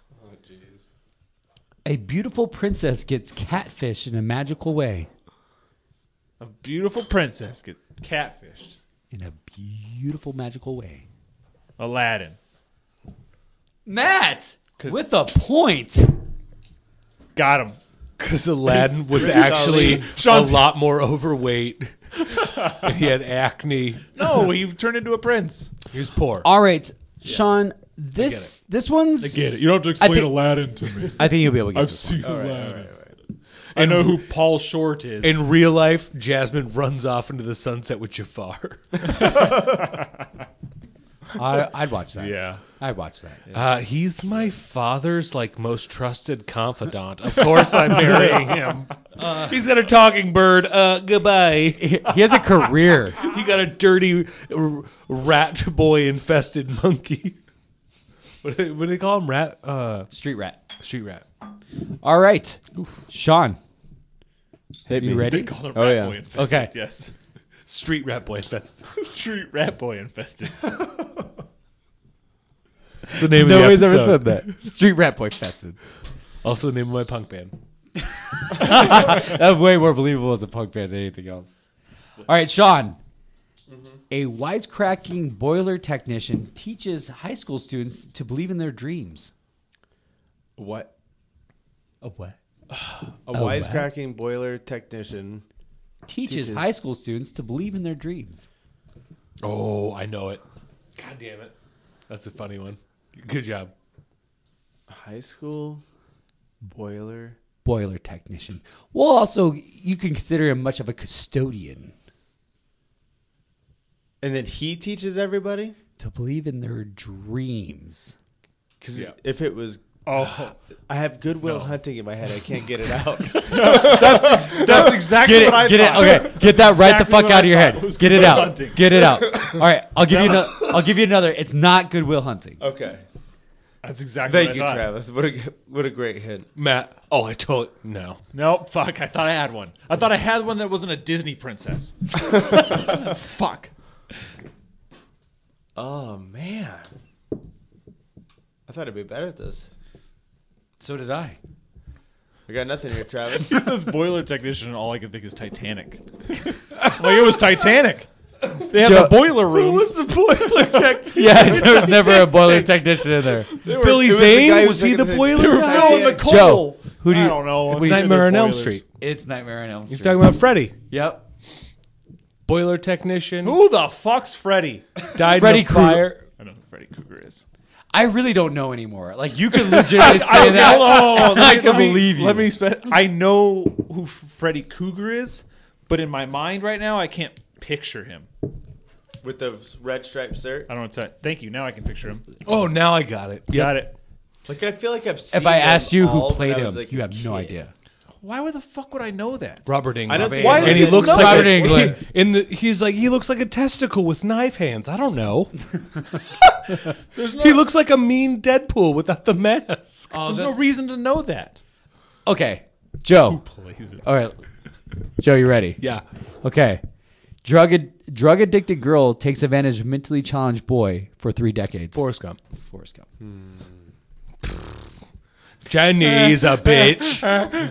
a beautiful princess gets catfished in a magical way. A beautiful princess gets catfished. In a beautiful magical way. Aladdin. Matt, with a point. Got him. because Aladdin was actually a lot more overweight. And he had acne. No, he turned into a prince. He was poor. All right, Sean. This one's. I get it. You don't have to explain think- Aladdin to me. I think you'll be able to get I've this. seen Aladdin. I know who Paul Short is. In real life, Jasmine runs off into the sunset with Jafar. I'd watch that. Yeah. I'd watch that. He's my father's most trusted confidant. Of course, I'm marrying him. He's got a talking bird. Goodbye. He has a career. He got a dirty rat boy infested monkey. What do they call him? Rat. Street rat. Street rat. All right, Sean. Hit You me. ready? They called him Oh, Rat yeah. Boy Infested. Okay. Yes. Street rat boy infested. Street Rat Boy Infested. That's the name of the Nobody's episode. ever said that. Street rat boy fested. Also the name of my punk band. That's way more believable as a punk band than anything else. All right, Sean. A wisecracking boiler technician teaches high school students to believe in their dreams. What? A what? A wisecracking boiler technician. Teaches Teaches- high school students to believe in their dreams. Oh, I know it. God damn it. That's a funny one. Good job. High school boiler. Boiler technician. Well, also, you can consider him much of a custodian. And then he teaches everybody? To believe in their dreams. Because if it was... Oh, I have Goodwill Hunting in my head. I can't get it out. that's exactly what I thought. Okay, get that right the exactly fuck what out I of your thought head. was Get it Goodwill out. Hunting. Get it out. All right, I'll give you. I'll give you another. It's not Goodwill Hunting. Okay. That's exactly Thank you, what I thought. Travis. What a great hint. Matt. Oh, I totally. No. Nope, fuck. I thought I had one. I thought I had one that wasn't a Disney princess. Fuck. Oh, man. I thought I'd be better at this. So did I. I got nothing here, Travis. He says boiler technician, and all I can think is Titanic. Like, it was Titanic. They have Joe- the boiler rooms. the boiler technician? Yeah, there was never a boiler technician in there. Billy it was the guy Zane? who Was he took the it to- boiler They were guy? filling the coal. Joe, who do you? I don't know. It's Nightmare on Elm Boilers. Street. It's Nightmare on Elm Street. He's talking about Freddy. Yep. Boiler technician. Who the fuck's Freddy? Died Freddy in a fire. I don't know who Freddy Krueger is. I really don't know anymore. Like you could legitimately say that. Hold on, I can believe you. Let me. I know who Freddy Krueger is, but in my mind right now, I can't picture him. With the red striped shirt. I don't know what to. Thank you. Now I can picture him. Oh, now I got it. Got it. Like, I feel like I've seen If I them asked you all who played when I was, him, like, you a have no kid. idea. Why the fuck would I know that? Robert Englund. I don't think Why I would And he you looks know like Robert a, Englund. he looks like a testicle with knife hands. I don't know. He looks like a mean Deadpool without the mask. Oh, There's no that's- reason to know that. Okay, Joe. Plays it. All right, Joe, you ready? Yeah. Okay. Drug addicted girl takes advantage of mentally challenged boy for 3 decades. Forrest Gump. Forrest Gump. Chinese a bitch.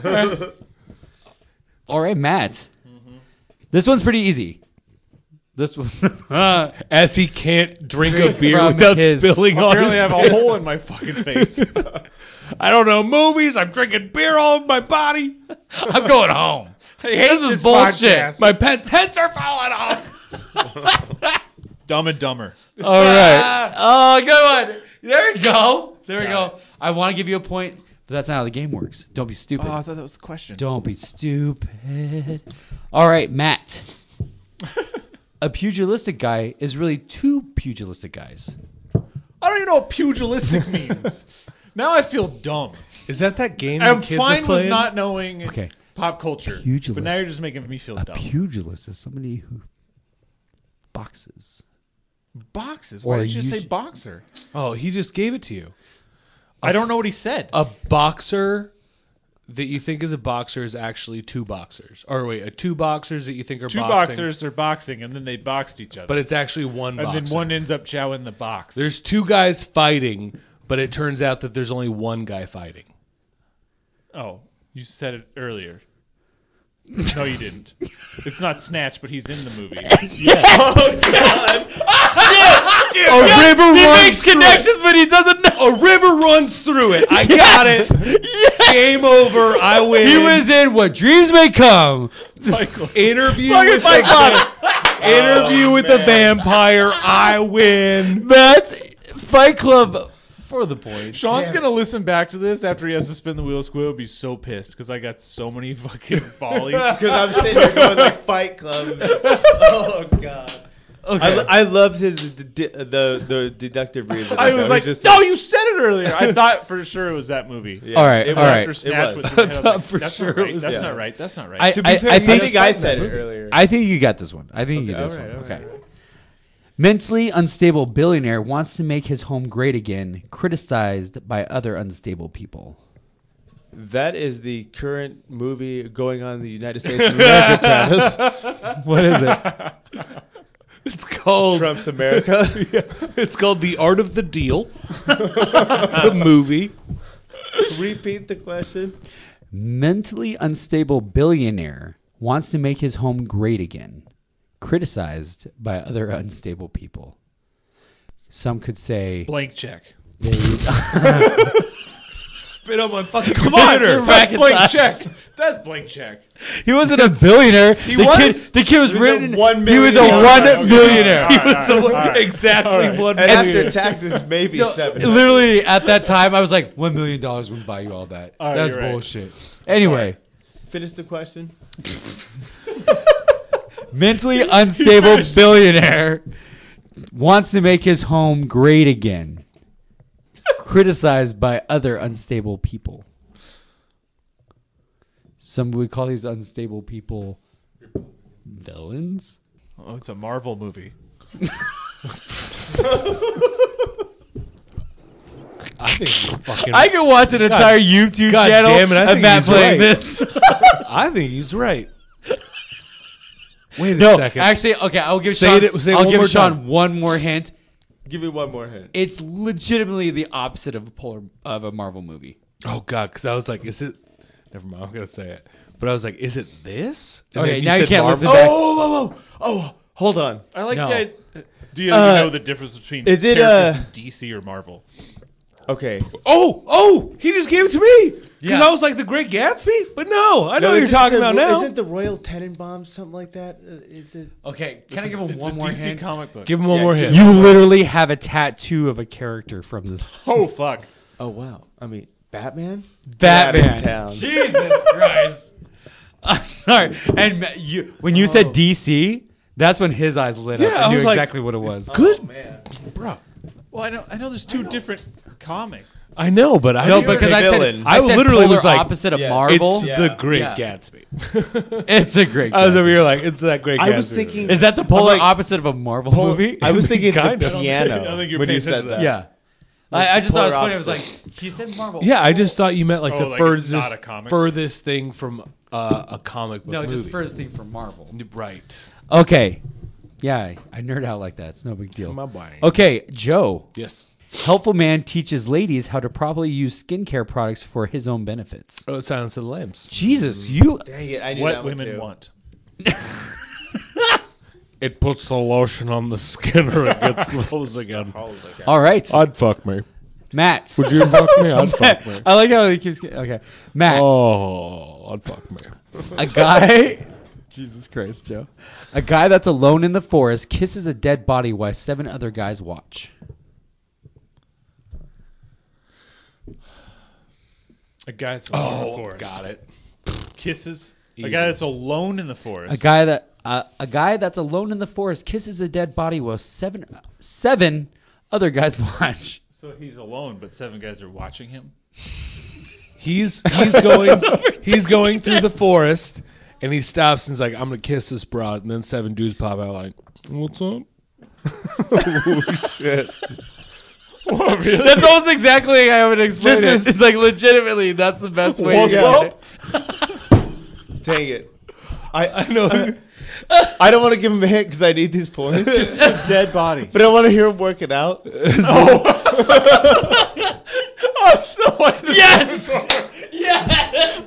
All right, Matt. This one's pretty easy. This one. As he can't drink a Drink beer from without his- spilling on Apparently, I his have a hole in my fucking face. I don't know movies. I'm drinking beer all over my body. I'm going home. I hate This is bullshit. My pet's heads are falling off. Dumb and Dumber. All right. Oh, good one. There we go. There we go. I want to give you a point, But that's not how the game works. Don't be stupid. Oh, I thought that was the question. Don't be stupid. All right, Matt. A pugilistic guy is really two pugilistic guys. I don't even know what pugilistic means. Now I feel dumb. Is that game I'm the kids fine are playing? with not knowing Okay. pop culture. Pugilist. But now you're just making me feel A dumb. pugilist is somebody who boxes. Boxes? Or Why did you just you say sh- boxer? Oh, he just gave it to you. I don't know what he said. A boxer that you think is a boxer is actually two boxers. Or wait, two boxers that you think are Two boxing, boxers are boxing, and then they boxed each other. but it's actually one and boxer. then one ends up chowing the box. There's two guys fighting, but it turns out that there's only one guy fighting. Oh, you said it earlier. No, you didn't. It's not Snatch, but he's in the movie. A river He runs makes through connections, but he doesn't know. it. A river runs through it. I got it. Yes. Game over. I win. He was in What Dreams May Come. Michael. Interview with Fight Club. Interview with the vampire. I win. That's Fight Club for the points. Sean's going to listen back to this after he has to spin the wheel squeal. He'll be so pissed because I got so many fucking volleys. Because I'm sitting here going like Fight Club. Oh God. Okay. I loved his the deductive reason. I was thought like, he just no, you said it earlier. I thought for sure it was that movie. Yeah, All right, it all was. right. After Snatch It was was. in my head, I was thought like, for that's sure not it right. was- That's yeah. not right. That's not right. I, To be I, fair, I he think I think I said it movie. earlier. I think you got this one. I think you get Okay, this all right, one. all Okay. right, all right. Mentally unstable billionaire wants to make his home great again, criticized by other unstable people. That is the current movie going on in the United States of America, Travis. What is it? It's called Trump's America. It's called The Art of the Deal. The movie. Repeat the question. Mentally unstable billionaire wants to make his home great again, criticized by other unstable people. Some could say Blank check. they Spit on my fucking Come on, computer. that's blank check. That's blank check. he wasn't a billionaire. The kid was He was a written. $1 He was a million. one Okay, millionaire. all right. Exactly one And after million. taxes, maybe No, 7. literally at that time, I was like, $1 million wouldn't buy you all that. All right, That's you're right. bullshit. Anyway, Finish the question. mentally unstable billionaire wants to make his home great again, criticized by other unstable people. Some would call these unstable people villains. Oh, it's a Marvel movie. I think he's fucking. I could watch an entire YouTube God channel damn it, I of think Matt he's playing right. this. I think he's right. Wait a No, second. actually, okay, I'll give Say Sean. it- say it I'll one give more Sean time. one more hint. Give me one more hint. It's legitimately the opposite of a Marvel movie. Oh God, because I was like, is it? Never mind. I'm gonna say it. But I was like, is it this? And Okay, then now you said can't Marvel. listen back. Oh, hold on. I like No. that. Do you know the difference between is it, characters in DC or Marvel? Okay. Oh, he just gave it to me. Because Yeah. I was like the Great Gatsby, but no, I know what you're isn't talking the- about now. Isn't the Royal Tenenbaums something like that? Okay, can I give him It's one a more DC hint? comic book. Give him one Yeah, more give hint. You literally have a tattoo of a character from this. Oh fuck! Oh wow. I mean, Batman. Batman. Town. Jesus Christ. I'm sorry. And when you said DC, that's when his eyes lit up. Yeah, I I knew was like, exactly what it was. Good, Man. bro. Well, I know there's two different comics. I know, but I No, didn't- because I said villain. I said literally polar was like, opposite of yeah, Marvel. it's Yeah. the Great Yeah. Gatsby. It's a great. I was Gatsby. over here like, it's that Great Gatsby. I was thinking. Is that the polar like- opposite of a Marvel movie? I was thinking Kind the of. piano I don't think you're when you paying said attention to that. yeah. I just thought it was polar funny. I was like, opposite. he said Marvel. Yeah, I just thought you meant like Oh, the like it's not a furthest comic? furthest thing from a comic book No, movie. just the first thing from Marvel. Right. Okay. Yeah, I nerd out like that. It's no big deal. My brain. Okay, Joe. Yes. Helpful man teaches ladies how to properly use skincare products for his own benefits. Oh, Silence of the Lambs. Jesus, you. Dang it! I knew What that one women too. want. It puts the lotion on the skin or it gets those again. All right, I'd fuck me. Matt. Would you fuck me? I'd fuck me. I like how he keeps. Okay, Matt. Oh, I'd fuck me. A guy. Jesus Christ, Joe. A guy that's alone in the forest kisses a dead body while 7 other guys watch. A guy that's alone in the forest. Got it. Kisses. Easy. A guy that's alone in the forest. A guy that's alone in the forest kisses a dead body while seven other guys watch. So he's alone, but 7 guys are watching him. He's going through the forest, and he stops and he's like, "I'm gonna kiss this broad," and then 7 dudes pop out like, "What's up?" Shit. That's almost exactly how I would explain it. It's like legitimately, that's the best way. What's to get up? Dang it. I know. I don't want to give him a hint because I need these points. It's a dead body. But I want to hear him work it out. Yes! Yes!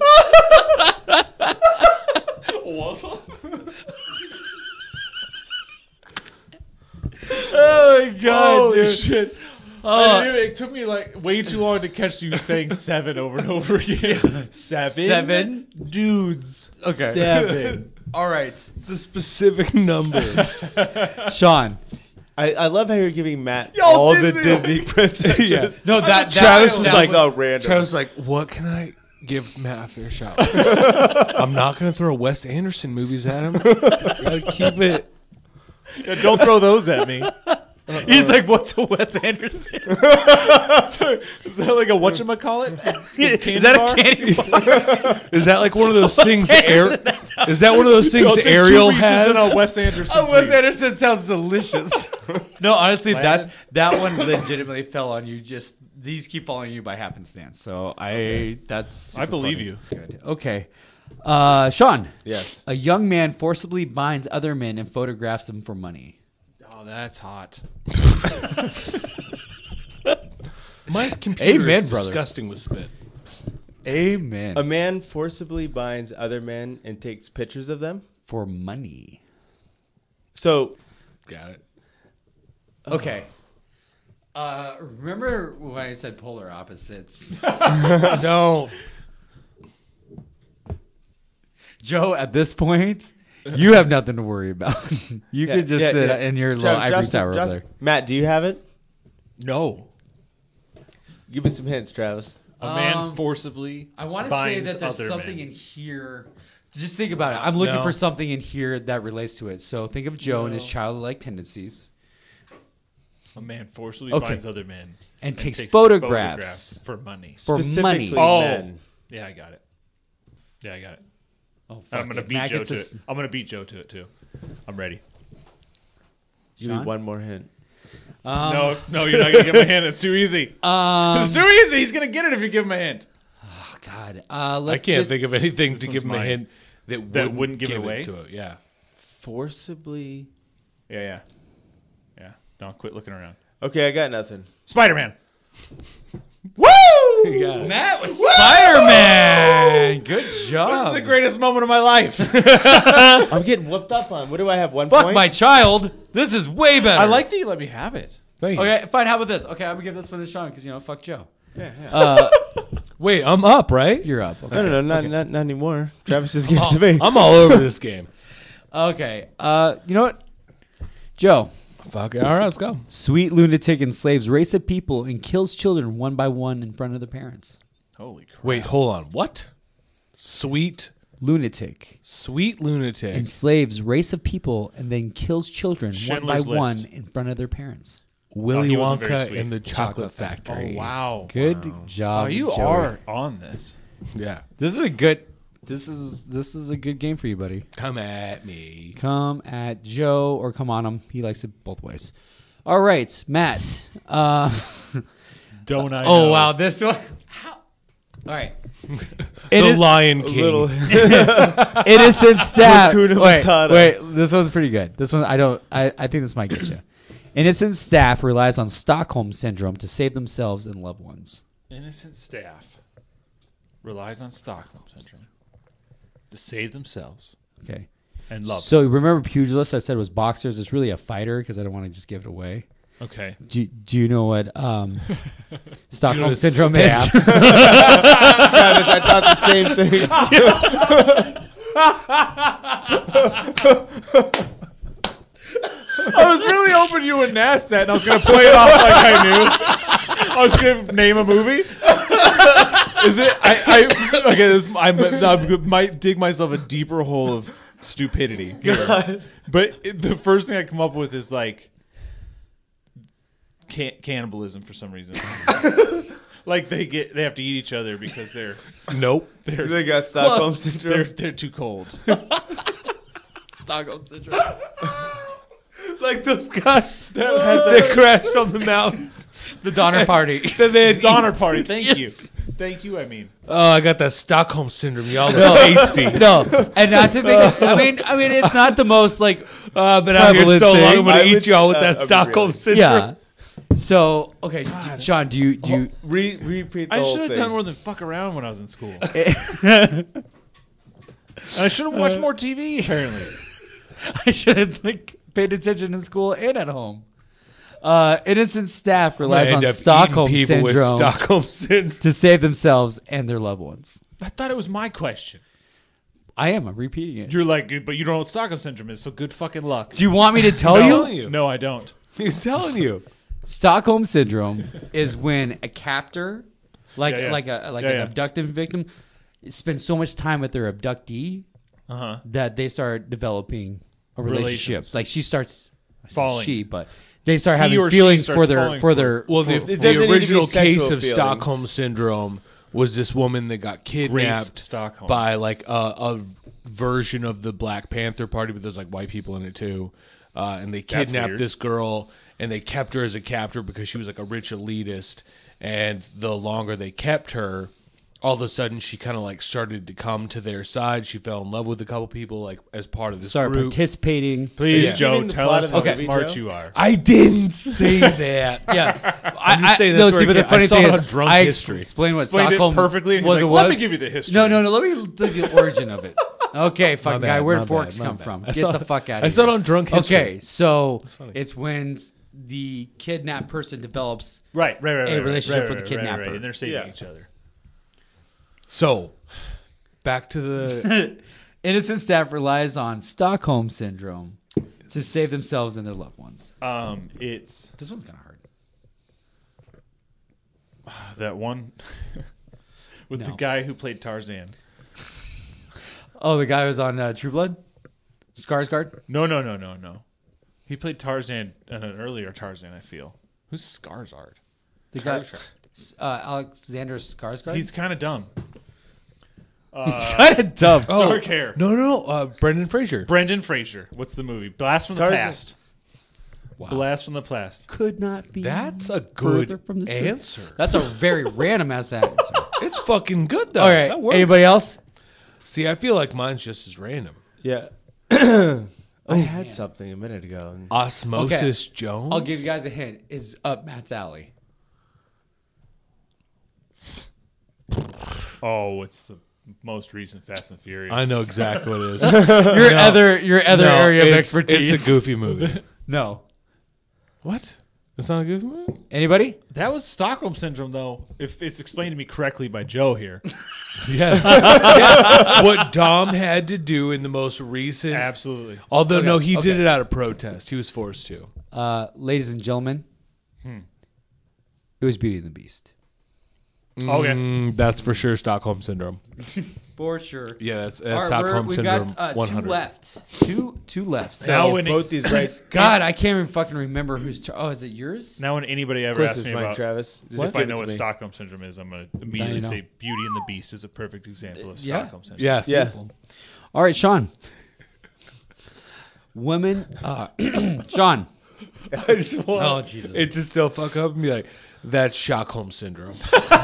Oh my god, Holy dude. shit. It took me like way too long to catch you saying 7 over and over again. 7 dudes. Okay. 7. All right. It's a specific number. Sean. I love how you're giving Matt all the Disney princesses. Yeah. No, Travis was like, so random. Travis was like, "What can I give Matt a fair shot?" I'm not gonna throw Wes Anderson movies at him. Gotta keep it. Yeah, don't throw those at me. He's like, what's a Wes Anderson? Is that like a whatchamacallit? Is that a candy bar? Is that like one of those things? Is that one of those things I'll take Ariel 2 Reese's has? and a Wes Anderson. Oh, Wes please. Anderson sounds delicious. No, honestly, Planet? that one legitimately fell on you. Just these keep following you by happenstance. So that's. super I believe funny. you. Good. Okay, Sean. Yes. A young man forcibly binds other men and photographs them for money. Oh, that's hot. My computer Amen, is brother. disgusting with spit. Amen. A man forcibly binds other men and takes pictures of them. For money. So, Got it. Okay. Remember when I said polar opposites? No. Joe, at this point, you have nothing to worry about. You Yeah, could just yeah, sit yeah. in your little ivory tower over there. Matt, do you have it? No. Give me some hints, Travis. A man forcibly I want to say binds that there's other something men. in here. Just think about it. I'm looking No. for something in here that relates to it. So think of Joe and his childlike tendencies. A man forcibly Okay. binds other men And takes photographs for money. for money. Specifically Oh. men. Yeah, I got it. Yeah, I got it. Oh, fuck I'm gonna it. beat Matt Joe gets to a it. I'm gonna beat Joe to it too. I'm ready. Give me Sean? one more hint. No, you're not gonna give him a hint. It's too easy. It's too easy. He's gonna get it if you give him a hint. Oh, God. I can't think of anything to one's give him a mine. hint that wouldn't give it give away? to it. Yeah. Forcibly. Yeah. Don't quit looking around. Okay, I got nothing. Spider-Man. Yeah. Matt was Spider-Man. Good job. This is the greatest moment of my life. I'm getting whooped up on. What do I have? 1 Fuck point? my child. This is way better. I like that you let me have it. Thank you. Okay, fine. How about this? Okay, I'm gonna give this one to Sean because fuck Joe. Wait, I'm up, right? You're up. Okay. No, not anymore. Travis just gave it to me. I'm all over this game. Okay. You know what? Joe. Fuck it. All right, let's go. Sweet lunatic enslaves race of people and kills children one by one in front of their parents. Holy crap. Wait, hold on. What? Sweet Lunatic lunatic. enslaves race of people and then kills children Schindler's one by List. one in front of their parents. Willy he wasn't very Wonka sweet. and the Chocolate Factory. Oh, wow. Good job. Oh, you Joey. are on this. Yeah. This is a good. This is a good game for you, buddy. Come at me. Come at Joe or come on him. He likes it both ways. All right, Matt. Don't I Oh know? wow, this one. How? All right. The Lion King. Little Innocent staff. Hakuna Wait, Matata. wait. This one's pretty good. This one, I think this might get you. Innocent staff relies on Stockholm syndrome to save themselves and loved ones. Innocent staff relies on Stockholm syndrome to save themselves Okay. and love. So ones. remember pugilist? I said was boxers. It's really a fighter because I don't want to just give it away. Okay. Do you know what Stockholm what syndrome staff? is? Travis, I thought the same thing. I was really hoping you would ask that, and I was going to play it off like I knew. I was going to name a movie. Is it? Okay. I might dig myself a deeper hole of stupidity. Here. But the first thing I come up with is like cannibalism for some reason. Like they have to eat each other because they're They got Stockholm syndrome. they're too cold. Stockholm syndrome. Like those guys that crashed on the mountain. The Donner Party. Then they had Donner Party. Thank Yes. you. Thank you. I mean, Oh, I got that Stockholm syndrome. Y'all are tasty. No, and not to make it, I mean, it's not the most like I've been out here prevalent so long. thing. I'm gonna I eat would- y'all with that I'd be Stockholm really- syndrome. Yeah. So okay, Sean, do you? Repeat the I whole should have thing. done more than fuck around when I was in school. And I should have watched more TV. Apparently, I should have like paid attention in school and at home. Innocent staff relies End on up Stockholm eating people with syndrome Stockholm syndrome. to save themselves and their loved ones. I thought it was my question. I'm repeating it. You're like, but you don't know what Stockholm syndrome is, so good fucking luck. Do you want me to tell I'm you? telling you. No, I don't. He's telling you. Stockholm syndrome is when a captor, like Yeah, yeah. like Yeah, an yeah. abducted victim, spends so much time with their abductee Uh huh. that they start developing a relationship. Relations. Like she starts I say Falling. she, but they start He having or she feelings starts for their falling for for- their. Well, for- It doesn't the need to be original case sexual of feelings. Stockholm syndrome was this woman that got kidnapped Stockholm. by like a version of the Black Panther Party, but there's like white people in it too. And they That's kidnapped weird. this girl and they kept her as a captor because she was like a rich elitist. And the longer they kept her, all of a sudden she kind of like started to come to their side. She fell in love with a couple people like as part of this start group. participating. Please, Yeah. Joe, Giving the tell plot us of how the movie, smart Joe? you are. I didn't say that. Yeah, I'm just saying no. that's See, where but it the funny I saw thing it is, on Drunk I History. explained what Explained Stockholm it perfectly, and he's was. like, It let was. me give you the history. No. Let me tell you the origin of it. Okay, fucking bad, guy. Where my did forks bad, my come bad. from? I Get saw- the fuck out of I here. saw it on Drunk History. Okay, so it's when the kidnapped person develops Right. a relationship with the kidnapper. and they're saving Yeah. each other. So, back to the innocent staff relies on Stockholm syndrome to save themselves and their loved ones. It's This one's kind of hard. that one with the No. guy who played Tarzan. Oh, the guy who was on True Blood, Skarsgård. No. He played Tarzan in an earlier Tarzan. I feel. Who's Skarsgård? The guy, Alexander Skarsgård. He's kind of dumb. He's kind of dumb. Dark hair. no, Brendan Fraser. Brendan Fraser. What's the movie? Blast from the Tarzan. Past. Blast from the Past. Could not be. That's a further good from the truth. answer. That's a very random ass answer. It's fucking good though. All right. That works. Anybody else? See, I feel like mine's just as random. Yeah. I had something a minute ago. Osmosis Jones. I'll give you guys a hint. Is up Matt's alley. Oh, it's the most recent Fast and Furious. I know exactly what it is. Your other area of expertise. It's a goofy movie. No. What? It's not a goofy movie? Anybody? That was Stockholm syndrome, though. If it's explained to me correctly by Joe here. Yes. Yes. What Dom had to do in the most recent. Absolutely. Although, no, he okay. did it out of protest. He was forced to. Ladies and gentlemen, it was Beauty and the Beast. Okay. That's for sure Stockholm Syndrome. For sure. Yeah, that's All right, Stockholm we've Syndrome got 100. two left. Two left. So Now when Both these right. God, I can't even fucking remember whose. Oh, is it yours? Now, when anybody Of ever course, asks it's me mine, about Travis. Just if give I it know to what me. Stockholm syndrome is, I'm going to immediately know. say Beauty and the Beast is a perfect example of Yeah. Stockholm syndrome. Yes. Yeah. All right, Sean. Women. Sean. I just want Oh, Jesus. it to still fuck up and be like, that's Stockholm Syndrome.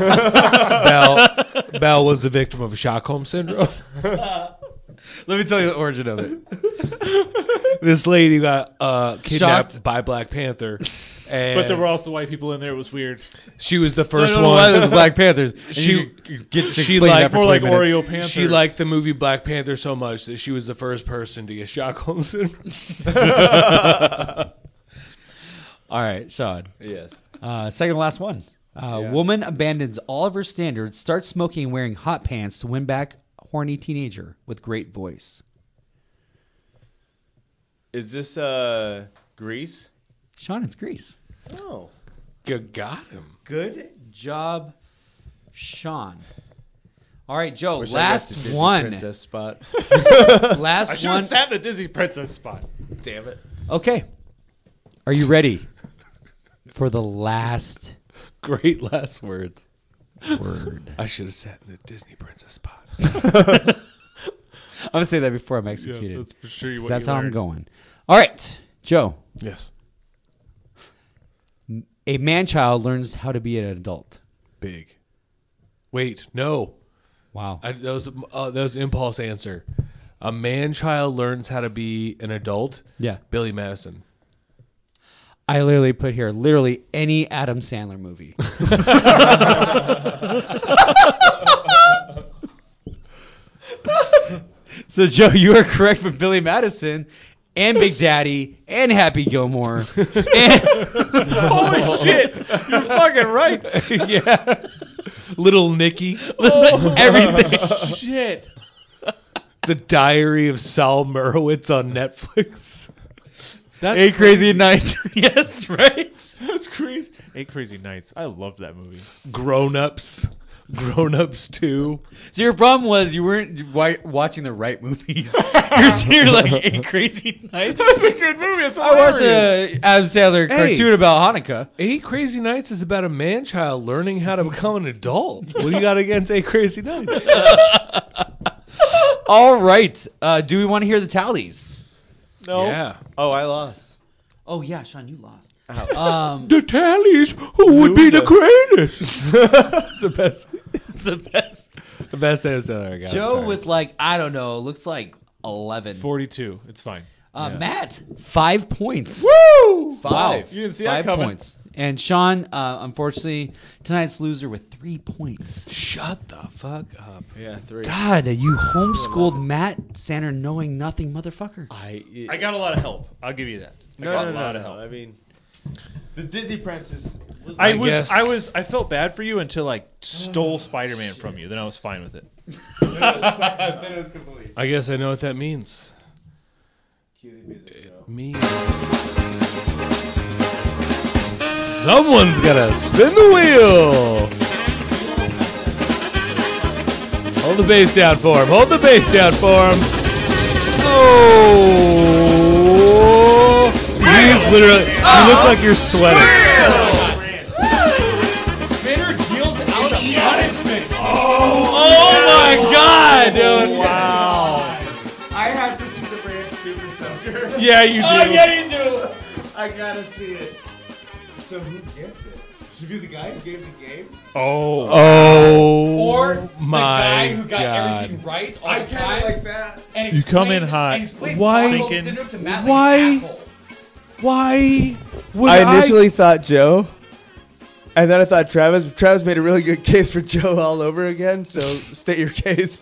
Belle was the victim of Stockholm Syndrome. Let me tell you the origin of it. This lady got kidnapped Shocked. by Black Panther. And But there were also white people in there. It was weird. she was the So I first don't know why one. there's Black Panthers. And She- you get to she explain liked- that for More 20 like minutes. Oreo Panthers. She liked the movie Black Panther so much that she was the first person to get Stockholm Syndrome. All right, Sean. Yes. Second to last one. Woman abandons all of her standards, starts smoking and wearing hot pants to win back horny teenager with great voice. Is this Grease? Sean, it's Grease. Oh. Got him. Good job, Sean. All right, Joe. Wish I got Last the Disney one. Princess spot. Last I should one. have sat in the Disney Princess spot. Damn it. Okay. Are you ready for the last Great last words. word? I should have sat in the Disney Princess spot. I'm gonna say that before I'm executed. That's for sure. 'Cause that's how I'm going. All right, Joe. Yes. A man-child learns how to be an adult. Big. Wait, no. Wow. That was an impulse answer. A man-child learns how to be an adult. Yeah. Billy Madison. I literally put here any Adam Sandler movie. So, Joe, you are correct with Billy Madison and Big Daddy and Happy Gilmore. And Holy shit! You're fucking right. Yeah. Little Nicky. everything. Shit. The Diary of Sal Merowitz on Netflix. That's Eight Crazy Nights. Yes, right? That's crazy. 8 Crazy Nights. I loved that movie. Grown Ups. Grown Ups 2. So your problem was you weren't watching the right movies. You're sitting here like Eight Crazy Nights. That's a good movie. It's I watched a Adam Sandler Hey. cartoon about Hanukkah. 8 Crazy Nights is about a man-child learning how to become an adult. What do you got against 8 Crazy Nights? All right. Do we want to hear the tallies? No. Yeah. Oh, I lost. Oh, yeah, Sean, you lost. The tallies. Who would be the greatest? It's the best. It's the best. The best answer I got. Joe Sorry. with I don't know, looks like 11. 42. It's fine. Matt, 5 points. Woo! Wow. 5. You didn't see 5 that coming. points. And Sean, unfortunately, tonight's loser with 3 points. Shut the fuck up. Yeah, 3. God, you homeschooled Matt Sander knowing nothing, motherfucker. I got a lot of help. I'll give you that. I got a lot of help. I mean, the Disney Princess. I guess. I felt bad for you until I stole Spider-Man from you. Then I was fine with it. I guess I know what that means. It means someone's gotta spin the wheel. Hold the bass down for him. Hold the bass down for him. Oh, he's literally. You look like you're sweating. Spinner deals out a punishment. Oh my God, dude! Wow. I have to see the Ranch Super Soaker. Yeah, you do. you do. I gotta see it. So who gets it? Should be the guy who gave the game. Oh. Oh, Or my the guy who got God. everything right all I the kind time. of like that. And You come in explained- hot. and explained Why- Stockholm Thinking- syndrome to Matt Why- like an asshole. Why would I initially thought Joe, and then I thought Travis. Travis made a really good case for Joe all over again. So state your case.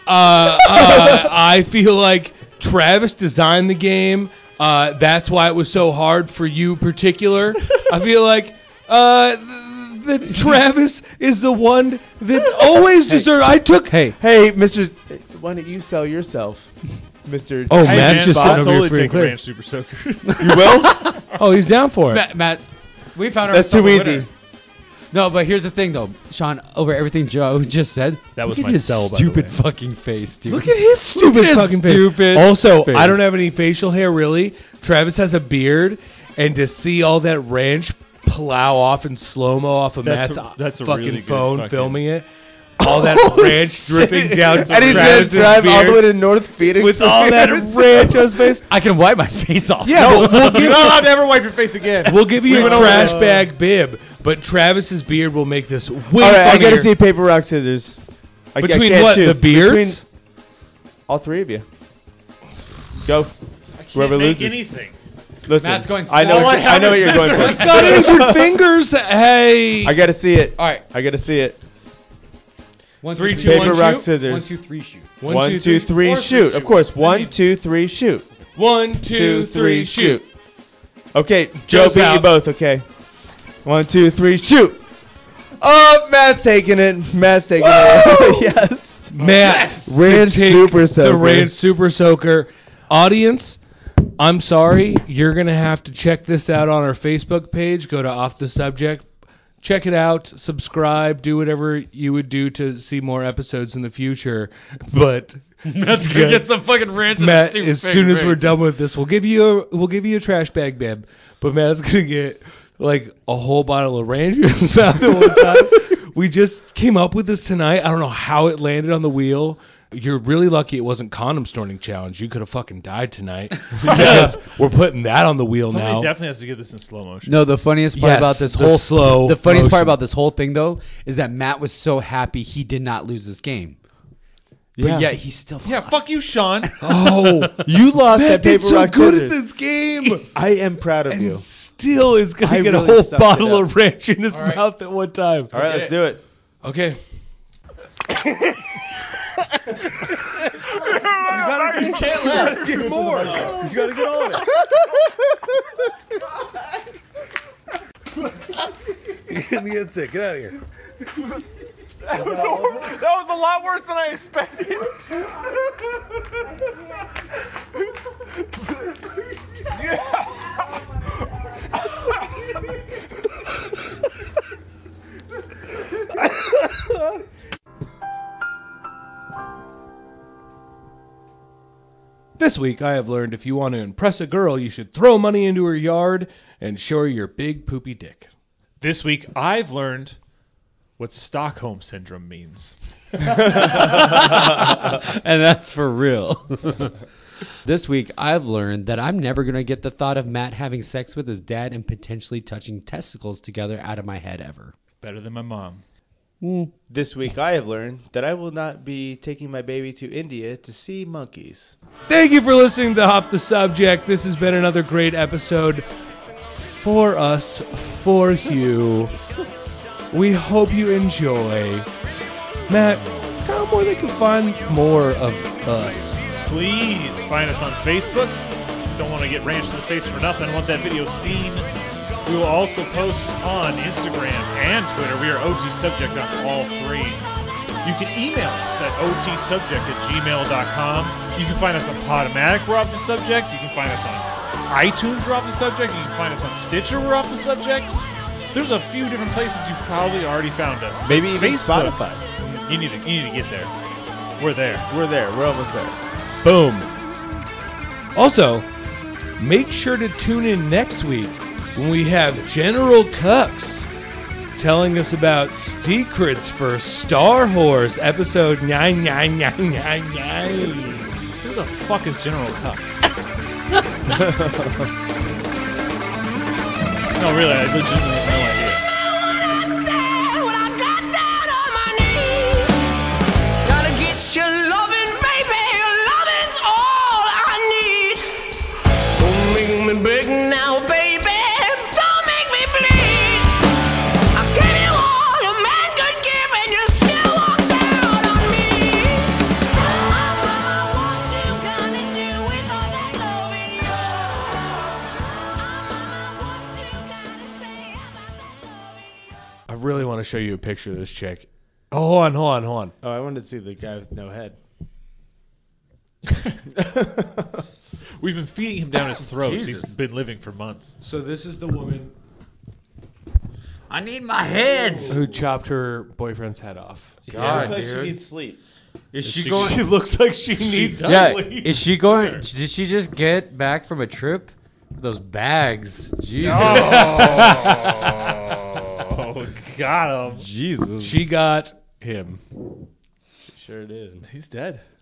I feel like Travis designed the game. That's why it was so hard for you, particular. I feel like that Travis is the one that always deserved. I took. Hey, Hey, Mister, why don't you sell yourself, Mister? Oh, Hey, Matt's just I'll sitting over here totally free and take a clear. Ranch Super Soaker. you will. Oh, he's down for it. Matt, we found That's ourselves too a winner. easy. No, but here's the thing, though, Sean. Over everything Joe just said, That was look my at his sell, by the stupid way. fucking face, dude. Look at his stupid his fucking face. stupid Also, face. I don't have any facial hair, really. Travis has a beard, and to see all that ranch plow off in slow mo off of That's Matt's that's a fucking really good phone fucking- filming it, all that ranch dripping down And he's gonna Travis's drive all the way beard to North Phoenix with for all that beers. ranch on his face. I can wipe my face off. Yeah, we'll You're give not allowed to ever wipe your face again. we'll give you We a went over trash this. bag bib, but Travis's beard will make this way All right, I funnier. gotta see paper rock scissors. I Between can't what, choose. the beards? Between all three of you. Go. Can't Whoever make loses. anything. Listen, Matt's going I know. slow. What, All I I know what have you're is going He's for. got injured fingers. Hey, I gotta see it. All right. I gotta see it. 1, 3, 2, 2, 1, Paper, rock, shoot? scissors. 1, 2, 3, shoot. 1, 2, 3, or shoot. Of course. 1, Easy. 2, 3, shoot. 1, 2, 2, 3, 3, shoot. shoot. Okay, Joe Joe's beat you out. both. Okay. 1, 2, 3, shoot. Oh, Matt's taking it. Matt's taking it. Yes. Matt, Ranch to take Super Soaker. the Ranch Super Soaker. Audience, I'm sorry. You're going to have to check this out on our Facebook page. Go to Off the Subject. check it out, subscribe, do whatever you would do to see more episodes in the future. But That's gonna get some fucking ranch. Matt, as soon as we're done with this, we'll give you a trash bag bib. But Matt's gonna get like a whole bottle of ranch in his mouth at one time. We just came up with this tonight. I don't know how it landed on the wheel. You're really lucky it wasn't condom snorting challenge. You could have fucking died tonight. Because we're putting that on the wheel Somebody now. definitely has to get this in slow motion. No, the funniest part Yes, about this the whole slow the funniest part motion. about this whole thing though is that Matt was so happy he did not lose this game. But yet he still Yeah, lost. fuck you, Sean. Oh, You lost Matt that did paper so rock good at scissors. this game. I am proud of And you. still is going I to get a really whole sucked it bottle up. of ranch in his mouth at one time. All right, let's do it. Okay. You can't laugh. Get more. You got to get on it. Get me in sick. Get out of here. That was a lot worse than I expected. This week, I have learned if you want to impress a girl, you should throw money into her yard and show her your big poopy dick. This week, I've learned what Stockholm Syndrome means. And that's for real. This week, I've learned that I'm never going to get the thought of Matt having sex with his dad and potentially touching testicles together out of my head ever. Better than my mom. This week, I have learned that I will not be taking my baby to India to see monkeys. Thank you for listening to Off the Subject. This has been another great episode for us, for you. We hope you enjoy. Matt, tell them where they can find more of us. Please find us on Facebook. Don't want to get ranch to the face for nothing. I want that video seen. We will also post on Instagram and Twitter. We are OT Subject on all three. You can email us at otsubject@gmail.com. You can find us on Podomatic, we're Off the Subject. You can find us on iTunes, we're Off the Subject. You can find us on Stitcher, we're Off the Subject. There's a few different places you probably already found us. Maybe even Facebook. Spotify. You need to get there. We're there. We're there. We're almost there. Boom. Also, make sure to tune in next week when we have General Cucks telling us about secrets for Star Wars episode 99999. Who the fuck is General Cups? No, really, I legitimately have no idea. Big now, baby. Don't make me bleed. I gave you all a man could give, and you still walked out on me. What you gonna do with all that love in you? What you gonna say about that love in you? I really want to show you a picture of this chick. Oh, hold on. Oh, I wanted to see the guy with no head. We've been feeding him down his throat. Jesus. He's been living for months. So this is the woman I need my heads. who chopped her boyfriend's head off. God, Looks like she dude. needs sleep. Is she going? She looks like she needs Yeah, sleep. is she going? Did she just get back from a trip? Those bags, Jesus, Oh, got him. Jesus. She got him. Sure did. He's dead.